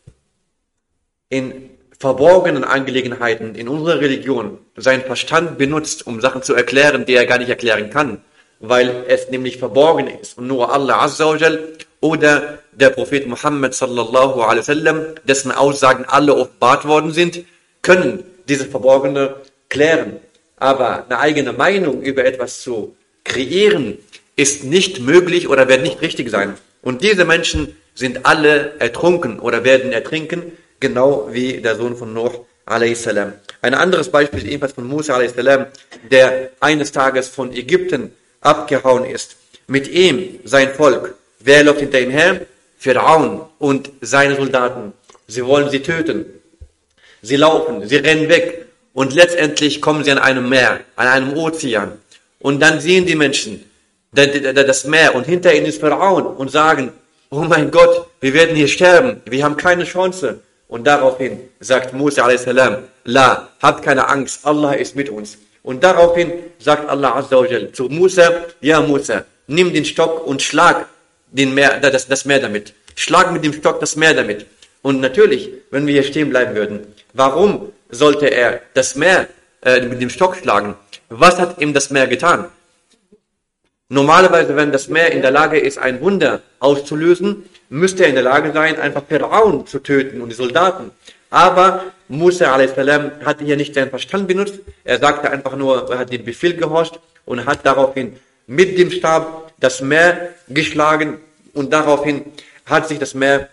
in verborgenen Angelegenheiten in unserer Religion seinen Verstand benutzt, um Sachen zu erklären, die er gar nicht erklären kann, weil es nämlich verborgen ist und nur Allah azza wa jal oder der Prophet Muhammad sallallahu alaihi wasallam, dessen Aussagen alle offenbart worden sind, können diese Verborgene klären. Aber eine eigene Meinung über etwas zu kreieren, ist nicht möglich oder wird nicht richtig sein. Und diese Menschen sind alle ertrunken oder werden ertrinken, genau wie der Sohn von Nuh a s. Ein anderes Beispiel ist ebenfalls von Musa a s, der eines Tages von Ägypten abgehauen ist. Mit ihm, sein Volk. Wer läuft hinter ihm her? Pharaon und seine Soldaten. Sie wollen sie töten. Sie laufen, sie rennen weg. Und letztendlich kommen sie an einem Meer, an einem Ozean. Und dann sehen die Menschen das Meer und hinter ihnen ist Pharaon und sagen, oh mein Gott, wir werden hier sterben. Wir haben keine Chance. Und daraufhin sagt Musa a s, La, habt keine Angst, Allah ist mit uns. Und daraufhin sagt Allah azza wa jal zu Musa, ja Musa, nimm den Stock und schlag den Meer, das, das Meer damit. Schlag mit dem Stock das Meer damit. Und natürlich, wenn wir hier stehen bleiben würden, warum sollte er das Meer äh, mit dem Stock schlagen? Was hat ihm das Meer getan? Normalerweise, wenn das Meer in der Lage ist, ein Wunder auszulösen, müsste er in der Lage sein, einfach Pharaon zu töten und die Soldaten. Aber Musa a s hatte hier nicht seinen Verstand benutzt. Er sagte einfach nur, er hat den Befehl gehorcht und hat daraufhin mit dem Stab das Meer geschlagen und daraufhin hat sich das Meer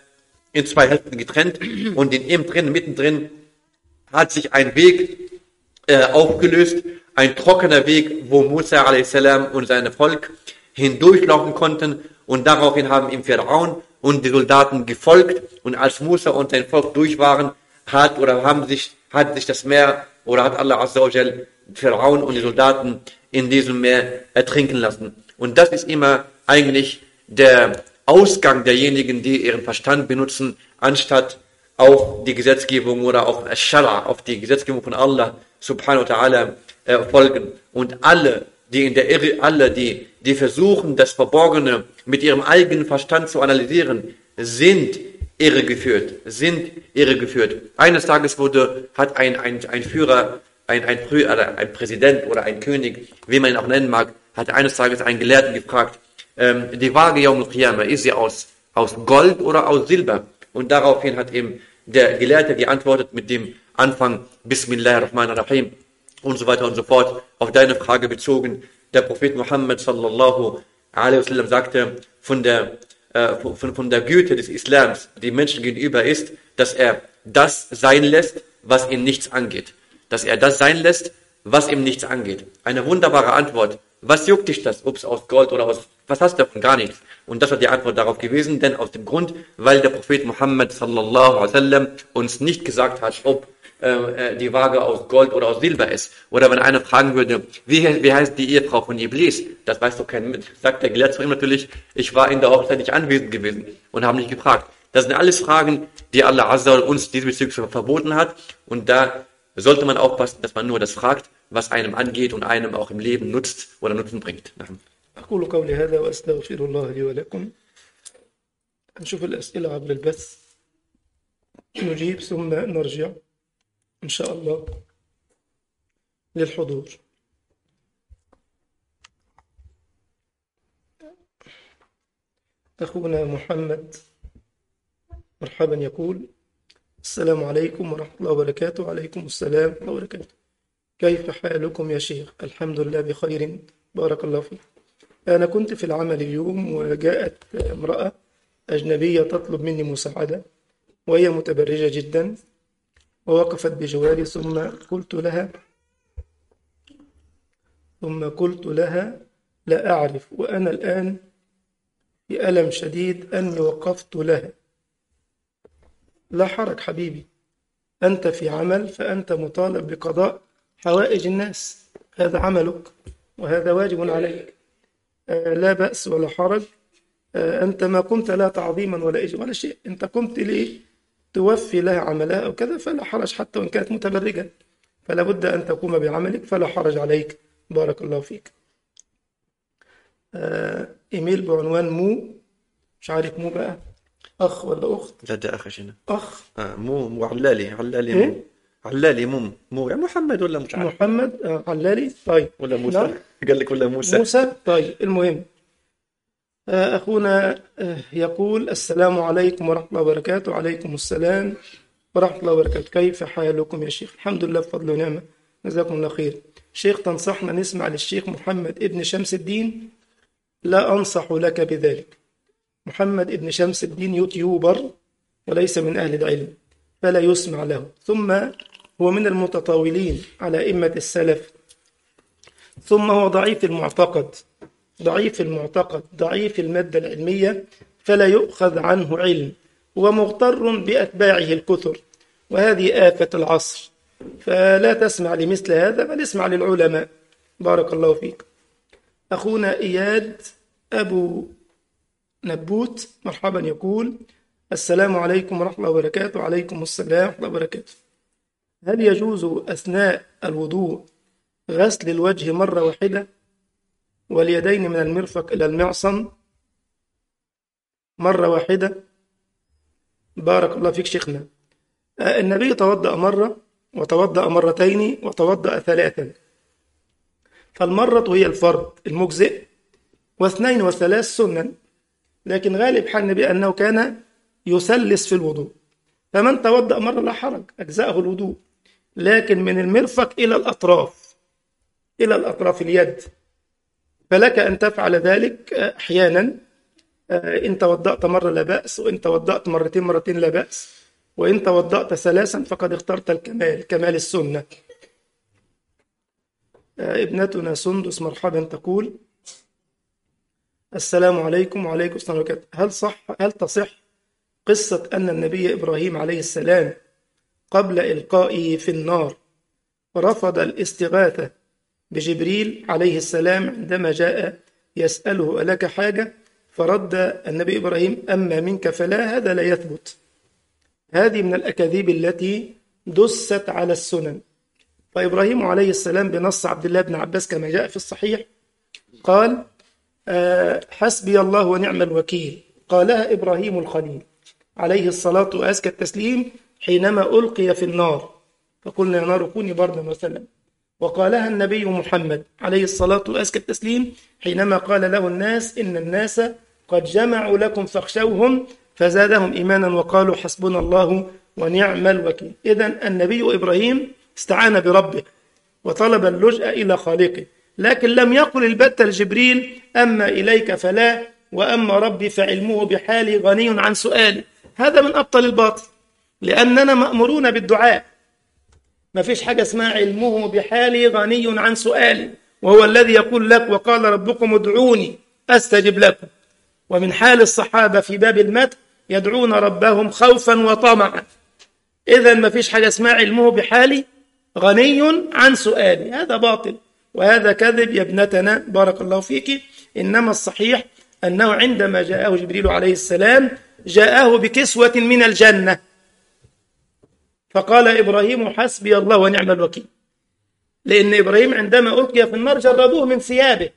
in zwei Hälften getrennt und in ihm drin, mittendrin, hat sich ein Weg äh, aufgelöst, ein trockener Weg, wo Musa a s. und sein Volk hindurchlaufen konnten, und daraufhin haben ihm Pharaon und die Soldaten gefolgt, und als Musa und sein Volk durch waren, hat oder haben sich, hat sich das Meer oder hat Allah Azza wa Jal Pharaon und die Soldaten in diesem Meer ertrinken lassen. Und das ist immer eigentlich der Ausgang derjenigen, die ihren Verstand benutzen, anstatt auf die Gesetzgebung oder auf Ash-Shara, auf die Gesetzgebung von Allah subhanahu wa ta'ala äh, folgen. Und alle, die in der Irre, alle, die, die versuchen, das Verborgene mit ihrem eigenen Verstand zu analysieren, sind irregeführt, sind irregeführt. Eines Tages wurde, hat ein, ein, ein Führer, ein, ein, ein, ein Präsident oder ein König, wie man ihn auch nennen mag, hat eines Tages einen Gelehrten gefragt, ähm, die Waage Yawm al-Qiyamah, ist sie aus, aus Gold oder aus Silber? Und daraufhin hat ihm der Gelehrte geantwortet mit dem Anfang Bismillahirrahmanirrahim und so weiter und so fort. Auf deine Frage bezogen, der Prophet Muhammad sallallahu alaihi wasallam sagte, von der, äh, von, von der Güte des Islams, die Menschen gegenüber ist, dass er das sein lässt, was ihm nichts angeht. Dass er das sein lässt, was ihm nichts angeht. Eine wunderbare Antwort. Was juckt dich das, ob es aus Gold oder aus, was hast du davon? Gar nichts. Und das hat die Antwort darauf gewesen, denn aus dem Grund, weil der Prophet Muhammad sallallahu alaihi wasallam uns nicht gesagt hat, ob äh, die Waage aus Gold oder aus Silber ist. Oder wenn einer fragen würde, wie, wie heißt die Ehefrau von Iblis? Das weiß doch kein Mensch. Sagt der Gelehrte zu ihm natürlich, ich war in der Hochzeit nicht anwesend gewesen und habe nicht gefragt. Das sind alles Fragen, die Allah Azza wa Jalla uns diesbezüglich verboten hat. Und da sollte man aufpassen, dass man nur das fragt, was einem angeht und einem auch im Leben nutzt oder Nutzen bringt. أقول قولي هذا وأستغفر الله لي ولكم. نشوف الأسئلة عبر البث نجيب ثم نرجع إن شاء الله للحضور. أخونا محمد مرحبا يقول السلام عليكم ورحمة الله وبركاته. وعليكم السلام ورحمة الله وبركاته. كيف حالكم يا شيخ؟ الحمد لله بخير بارك الله فيك. أنا كنت في العمل اليوم وجاءت امرأة أجنبية تطلب مني مساعدة وهي متبرجة جدا ووقفت بجواري ثم قلت لها ثم قلت لها لا أعرف وأنا الآن في ألم شديد أني وقفت لها. لا حرج حبيبي، أنت في عمل فأنت مطالب بقضاء حوائج الناس، هذا عملك وهذا واجب عليك. آه لا بأس ولا حرج. آه أنت ما قمت لا تعظيما ولا إجراء ولا شيء، أنت قمت لي توفي لها عملها أو كذا فلا حرج، حتى وإن كانت متبرجة فلا بد أن تقوم بعملك فلا حرج عليك بارك الله فيك. آه إيميل بعنوان مو، مش عارف مو بقى أخ ولا أخت؟ لا ده أخ هنا. أخ آه مو مو علالي علالي مو إيه؟ علالي مو مو يعني محمد ولا مش عارف محمد آه علالي. طيب ولا موسى نعم. قال لك ولا موسى موسى. طيب المهم آه أخونا آه يقول السلام عليكم ورحمة الله وبركاته. وعليكم السلام ورحمة الله وبركاته. كيف حالكم يا شيخ؟ الحمد لله بفضل ونعمة جزاكم الله خير. شيخ تنصحنا نسمع للشيخ محمد ابن شمس الدين؟ لا أنصح لك بذلك. محمد ابن شمس الدين يوتيوبر وليس من أهل العلم فلا يسمع له، ثم هو من المتطاولين على أئمة السلف، ثم هو ضعيف المعتقد ضعيف المعتقد ضعيف المادة العلمية فلا يؤخذ عنه علم، ومغتر بأتباعه الكثر، وهذه آفة العصر، فلا تسمع لمثل هذا بل اسمع للعلماء بارك الله فيك. أخونا إياد أبو نبوت مرحبا يقول السلام عليكم ورحمة الله وبركاته. وعليكم السلام ورحمة الله وبركاته. هل يجوز أثناء الوضوء غسل الوجه مرة واحدة واليدين من المرفق إلى المعصم مرة واحدة؟ بارك الله فيك شيخنا. النبي توضأ مرة وتوضأ مرتين وتوضأ ثلاثا، فالمرة هي الفرض المجزئ واثنين وثلاث سنن، لكن غالب حال النبي أنه كان يثلث في الوضوء، فمن توضأ مرة لا حرج أجزأه الوضوء، لكن من المرفق إلى الأطراف إلى الأطراف اليد، فلك أن تفعل ذلك أحيانا إن توضأت مرة لا بأس، وإن توضأت مرتين مرتين لا بأس، وإن توضأت ثلاثا فقد اخترت الكمال، كمال السنة. ابنتنا سندس مرحبا تقول: السلام عليكم. وعليكم السلام ورحمة الله وبركاته. هل صح هل تصح قصة أن النبي إبراهيم عليه السلام قبل إلقائه في النار رفض الاستغاثة بجبريل عليه السلام عندما جاء يسأله: ألك حاجة؟ فرد النبي إبراهيم: أما منك فلا. هذا لا يثبت. هذه من الأكاذيب التي دست على السنن. فإبراهيم عليه السلام بنص عبد الله بن عباس كما جاء في الصحيح قال: أه حسبي الله ونعم الوكيل. قالها إبراهيم الخليل عليه الصلاة وأزكى التسليم حينما ألقي في النار، فقلنا يا نار كوني بردا وسلما. وقالها النبي محمد عليه الصلاة وأزكى التسليم حينما قال له الناس: إن الناس قد جمعوا لكم فاخشوهم فزادهم إيمانا وقالوا حسبنا الله ونعم الوكيل. إذن النبي إبراهيم استعان بربه وطلب اللجأ إلى خالقه، لكن لم يقل البتة لجبريل: أما إليك فلا، وأما ربي فعلمه بحالي غني عن سؤالي. هذا من أبطل الباطل، لأننا مأمورون بالدعاء. ما فيش حاجة اسمها علمه بحالي غني عن سؤالي، وهو الذي يقول لك: وقال ربكم ادعوني أستجب لكم. ومن حال الصحابة في باب المدح يدعون ربهم خوفا وطمعا. إذن ما فيش حاجة اسمها علمه بحالي غني عن سؤالي، هذا باطل وهذا كذب يا ابنتنا بارك الله فيك. إنما الصحيح أنه عندما جاءه جبريل عليه السلام جاءه بكسوة من الجنة، فقال إبراهيم: حسبي الله ونعم الوكيل. لأن إبراهيم عندما ألقي في النار جردوه من ثيابه،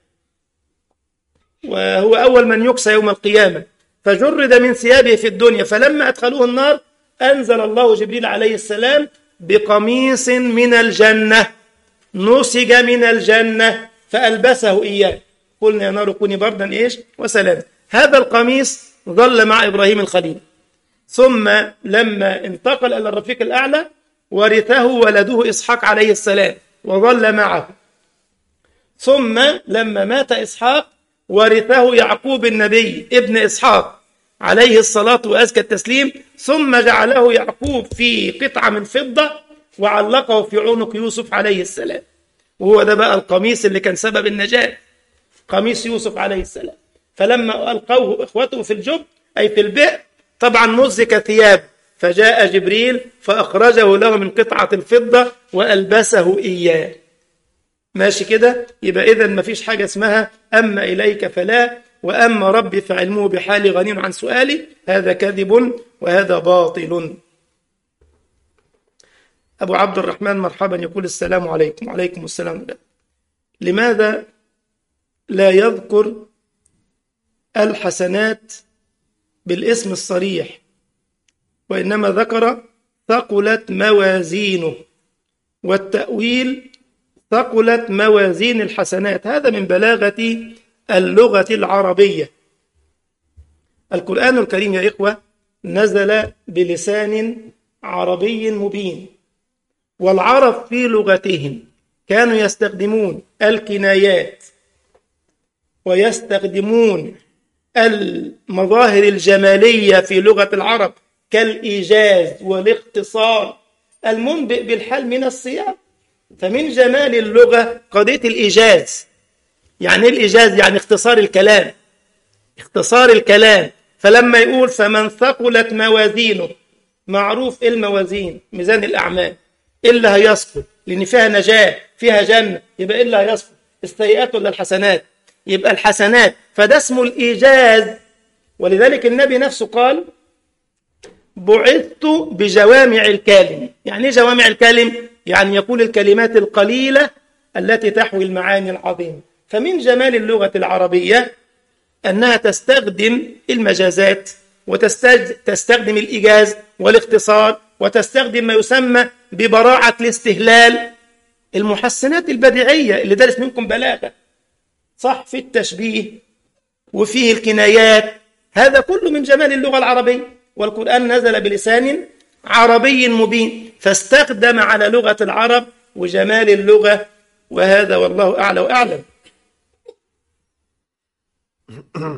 وهو أول من يكسى يوم القيامة، فجرد من ثيابه في الدنيا. فلما أدخلوه النار أنزل الله جبريل عليه السلام بقميص من الجنة نسج من الجنة فألبسه إياه. قلنا يا نار كوني بردا إيش وسلام. هذا القميص ظل مع إبراهيم الخليل، ثم لما انتقل إلى الرفيق الأعلى ورثه ولده إسحاق عليه السلام وظل معه، ثم لما مات إسحاق ورثه يعقوب النبي ابن إسحاق عليه الصلاة وأزكى التسليم، ثم جعله يعقوب في قطعة من فضة وعلقه في عنق يوسف عليه السلام. وهو ده بقى القميص اللي كان سبب النجاة، قميص يوسف عليه السلام. فلما ألقوه إخوته في الجب أي في البئر طبعا مزق ثياب، فجاء جبريل فأخرجه له من قطعة الفضة وألبسه إياه. ماشي كده؟ يبقى إذن ما فيش حاجة اسمها أما إليك فلا، وأما ربي فعلمه بحالي غني عن سؤالي. هذا كذب وهذا باطل. أبو عبد الرحمن مرحبا يقول: السلام عليكم. وعليكم السلام. لماذا لا يذكر الحسنات بالاسم الصريح، وإنما ذكر ثقلت موازينه، والتأويل ثقلت موازين الحسنات؟ هذا من بلاغة اللغة العربية. القرآن الكريم يا إخوة نزل بلسان عربي مبين، والعرب في لغتهم كانوا يستخدمون الكنايات ويستخدمون المظاهر الجمالية في لغة العرب كالإيجاز والاختصار المنبئ بالحال من السياق. فمن جمال اللغة قضية الإيجاز. يعني الإيجاز يعني اختصار الكلام، اختصار الكلام. فلما يقول فمن ثقلت موازينه، معروف الموازين ميزان الأعمال، إلا هيسقط لأن فيها نجاة فيها جنة، يبقى إلا هيسقط السيئات ولا الحسنات؟ يبقى الحسنات. فده اسمه الإيجاز. ولذلك النبي نفسه قال: بعثت بجوامع الكلم. يعني ايه جوامع الكلم؟ يعني يقول الكلمات القليلة التي تحوي المعاني العظيمة. فمن جمال اللغة العربية أنها تستخدم المجازات وتستخدم الإيجاز والاختصار، وتستخدم ما يسمى ببراعة الاستهلال، المحسنات البديعية اللي درس منكم بلاغة صح، في التشبيه وفيه الكنايات. هذا كله من جمال اللغة العربية، والقرآن نزل بلسان عربي مبين، فاستخدم على لغة العرب وجمال اللغة. وهذا والله أعلى وأعلم.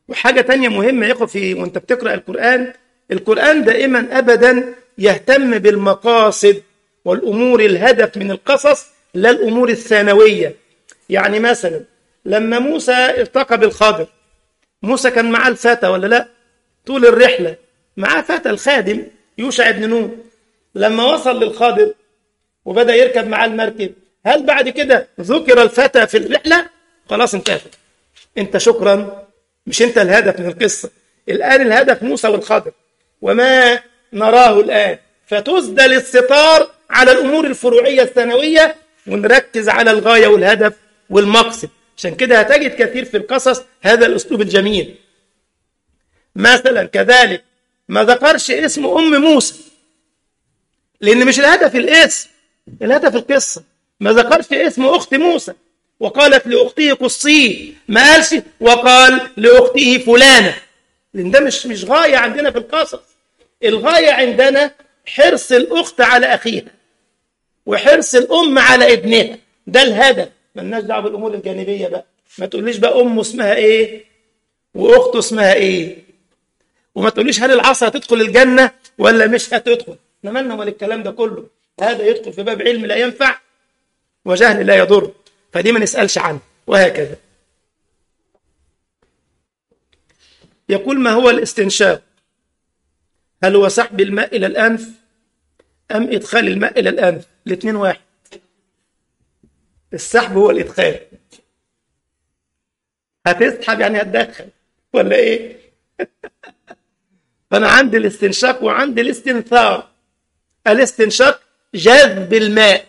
وحاجة تانية مهمة يا إخوة في وأنت بتقرأ القرآن، القرآن دائما أبدا يهتم بالمقاصد والأمور الهدف من القصص لا الأمور الثانوية. يعني مثلا لما موسى التقى بالخضر، موسى كان معاه الفتى ولا لا؟ طول الرحلة معاه فتى الخادم يوشع بن نون. لما وصل للخضر وبدأ يركب معاه المركب، هل بعد كده ذكر الفتى في الرحلة؟ خلاص انتهت، انت شكرا، مش انت الهدف من القصة. الآن الهدف موسى والخضر وما نراه الآن، فتسدل الستار على الأمور الفروعية الثانوية ونركز على الغاية والهدف والمقصد. عشان كده هتجد كثير في القصص هذا الأسلوب الجميل. مثلا كذلك ما ذكرش اسم أم موسى، لأن مش الهدف الاسم، الهدف القصة. ما ذكرش اسم أخت موسى وقالت لأخته قصيه، ما قالش وقال لأخته فلانة، لأن ده مش مش غاية عندنا في القصص. الغاية عندنا حرص الأخت على أخيها وحرص الأم على ابنها، ده الهدف. مالناش دعوة بالأمور الجانبية بقى. ما تقوليش بقى أمه اسمها إيه وأخته اسمها إيه، وما تقوليش هل العصا هتدخل الجنة ولا مش هتدخل. احنا مالنا ولا الكلام ده كله، هذا يدخل في باب علم لا ينفع وجهل لا يضر، فدي ما نسألش عنه. وهكذا يقول ما هو الاستنشاق؟ هل هو سحب الماء إلى الأنف أم إدخال الماء إلى الأنف؟ الاثنين واحد. السحب هو الإدخال، هتسحب يعني هتدخل ولا إيه؟ فأنا عندي الاستنشاق وعندي الاستنثار. الاستنشاق جذب الماء،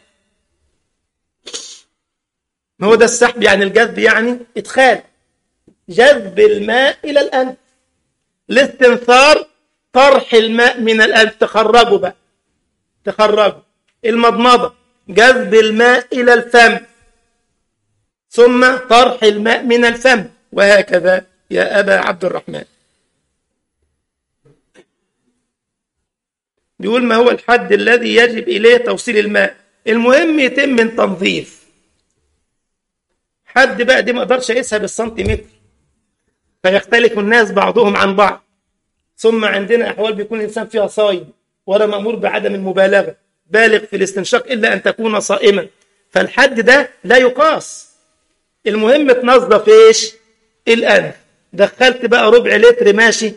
ما هو ده السحب يعني الجذب يعني إدخال، جذب الماء إلى الأنف. الاستنثار طرح الماء من الأنف، تخرجه بقى، تخرجه. المضمضة جذب الماء إلى الفم ثم طرح الماء من الفم، وهكذا يا أبا عبد الرحمن. بيقول ما هو الحد الذي يجب إليه توصيل الماء؟ المهم يتم من تنظيف. حد بقى دي ما اقدرش اقيسها بالسنتيمتر، فيختلف الناس بعضهم عن بعض. ثم عندنا احوال بيكون الانسان فيها صايم ولا مأمور بعدم المبالغه، بالغ في الاستنشاق الا ان تكون صائما، فالحد ده لا يقاس. المهم تنظف ايش؟ الانف. دخلت بقى ربع لتر ماشي.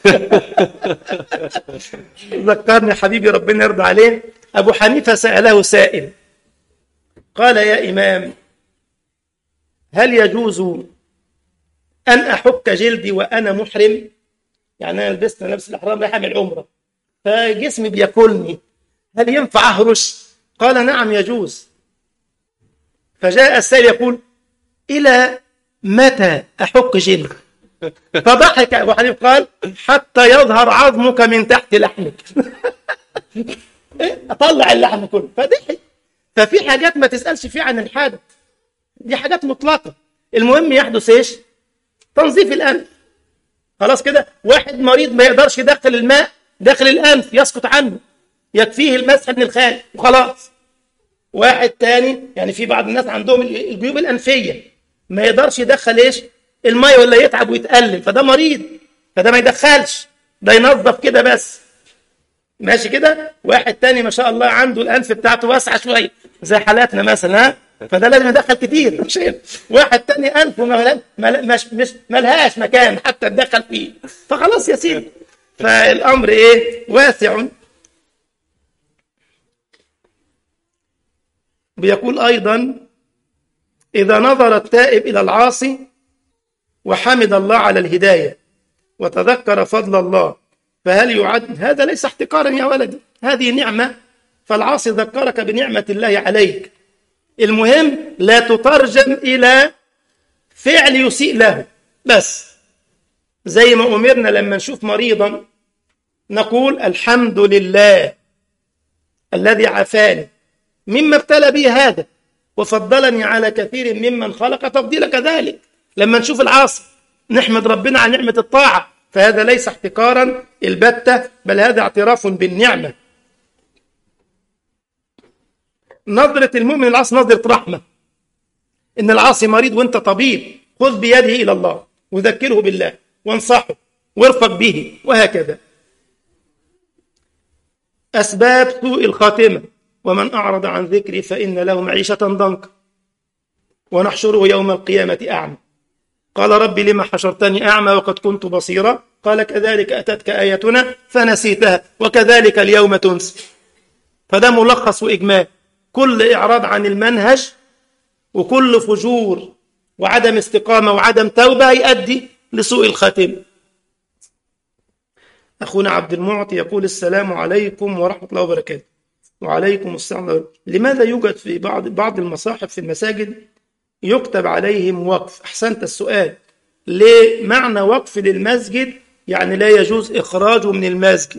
ذكرني حبيبي ربنا يرضى عليه، ابو حنيفه سأله سائل قال يا امام هل يجوز أن أحك جلدي وأنا محرم؟ يعني أنا لبست لبس الإحرام رايح أعمل عمرة فجسمي بياكلني، هل ينفع أهرش؟ قال نعم يجوز. فجاء السائل يقول إلى متى أحك جلدي؟ فضحك أبو حنيفة قال حتى يظهر عظمك من تحت لحمك. أطلع اللحم كله، فضحك. ففي حاجات ما تسألش فيها عن الحادث، دي حاجات مطلقة. المهم يحدث ايش؟ تنظيف الأنف. خلاص كده. واحد مريض ما يقدرش يدخل الماء داخل الأنف، يسقط عنه، يكفيه المسح من الخارج وخلاص. واحد تاني يعني في بعض الناس عندهم الجيوب الأنفية ما يقدرش يدخل ايش؟ الماء ولا يتعب ويتألم، فده مريض، فده ما يدخلش، ده ينظف كده بس. ماشي كده. واحد تاني ما شاء الله عنده الأنف بتاعته واسعة شوية زي حالاتنا مثلا، ها، فده لازم يدخل كتير. مش واحد تاني أنفه ما مش مش ملهاش مكان حتى تدخل فيه، فخلاص يا سيدي. فالأمر إيه؟ واسع. بيقول أيضا إذا نظر التائب إلى العاصي وحمد الله على الهداية وتذكر فضل الله فهل يعد هذا؟ ليس احتقارا يا ولدي، هذه نعمة، فالعاصي ذكرك بنعمة الله عليك. المهم لا تترجم إلى فعل يسيء له بس. زي ما أمرنا لما نشوف مريضا نقول الحمد لله الذي عافاني مما ابتلى به هذا وفضلني على كثير ممن خلق تفضيلا. كذلك لما نشوف العاصي نحمد ربنا على نعمة الطاعة، فهذا ليس احتقارا البتة، بل هذا اعتراف بالنعمة. نظرة المؤمن العاصي نظرة رحمة، إن العاصي مريض وإنت طبيب، خذ بيده إلى الله وذكره بالله وانصحه وارفق به، وهكذا. أسباب سوء الخاتمة: ومن أعرض عن ذكري فإن له معيشة ضنكا ونحشره يوم القيامة أعمى قال رب لما حشرتني أعمى وقد كنت بصيرا قال كذلك أتتك آياتنا فنسيتها وكذلك اليوم تنسى. فده ملخص وإجمال: كل إعراض عن المنهج وكل فجور وعدم استقامة وعدم توبة يؤدي لسوء الخاتمة. أخونا عبد المعطي يقول: السلام عليكم ورحمة الله وبركاته. وعليكم السلام. لماذا يوجد في بعض بعض المصاحف في المساجد يكتب عليهم وقف؟ أحسنت السؤال. ليه معنى وقف للمسجد؟ يعني لا يجوز إخراجه من المسجد،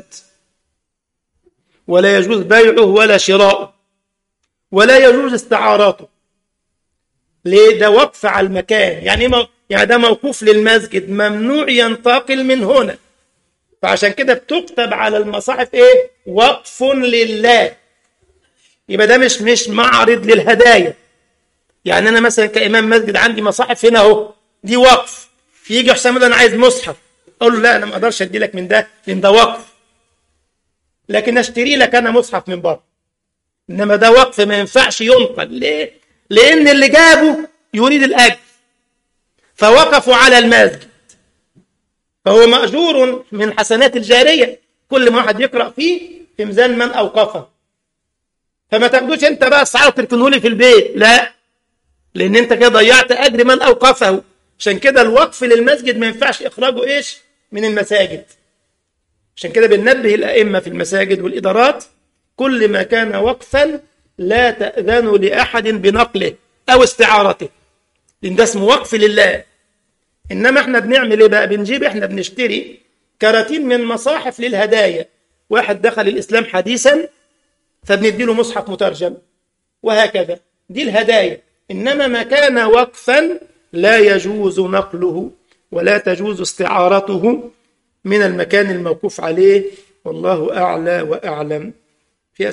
ولا يجوز بيعه ولا شراؤه، ولا يجوز استعارته. ليه؟ ده وقف على المكان، يعني ما يعني ده موقوف للمسجد، ممنوع ينتقل من هنا. فعشان كده بتكتب على المصاحف ايه؟ وقف لله. يبقى ده مش مش معرض للهدايا. يعني انا مثلا كامام مسجد عندي مصاحف هنا اهو، دي وقف. يجي حسام يقول انا عايز مصحف، اقول له لا انا ما اقدرش ادي لك من ده لان ده وقف، لكن اشتري لك انا مصحف من بره. انما ده وقف ما ينفعش ينقل. ليه؟ لان اللي جابه يريد الاجر، فوقفوا على المسجد، فهو مأجور من حسنات الجارية. كل ما واحد يقرأ فيه في ميزان من أوقفه. فما تاخدوش انت بقى الساعة وتركنه لي في البيت، لا، لأن انت كده ضيعت أجر من أوقفه. عشان كده الوقف للمسجد ما ينفعش إخراجه إيش من المساجد. عشان كده بننبه الأئمة في المساجد والإدارات: كل ما كان وقفا لا تأذنوا لأحد بنقله أو استعارته، لأن ده اسمه وقف لله. إنما احنا بنعمل ايه بقى؟ بنجيب احنا بنشتري كراتين من مصاحف للهدايا. واحد دخل الإسلام حديثا فبنديله مصحف مترجم، وهكذا. دي الهدايا. إنما ما كان وقفا لا يجوز نقله ولا تجوز استعارته من المكان الموقوف عليه. والله أعلى وأعلم.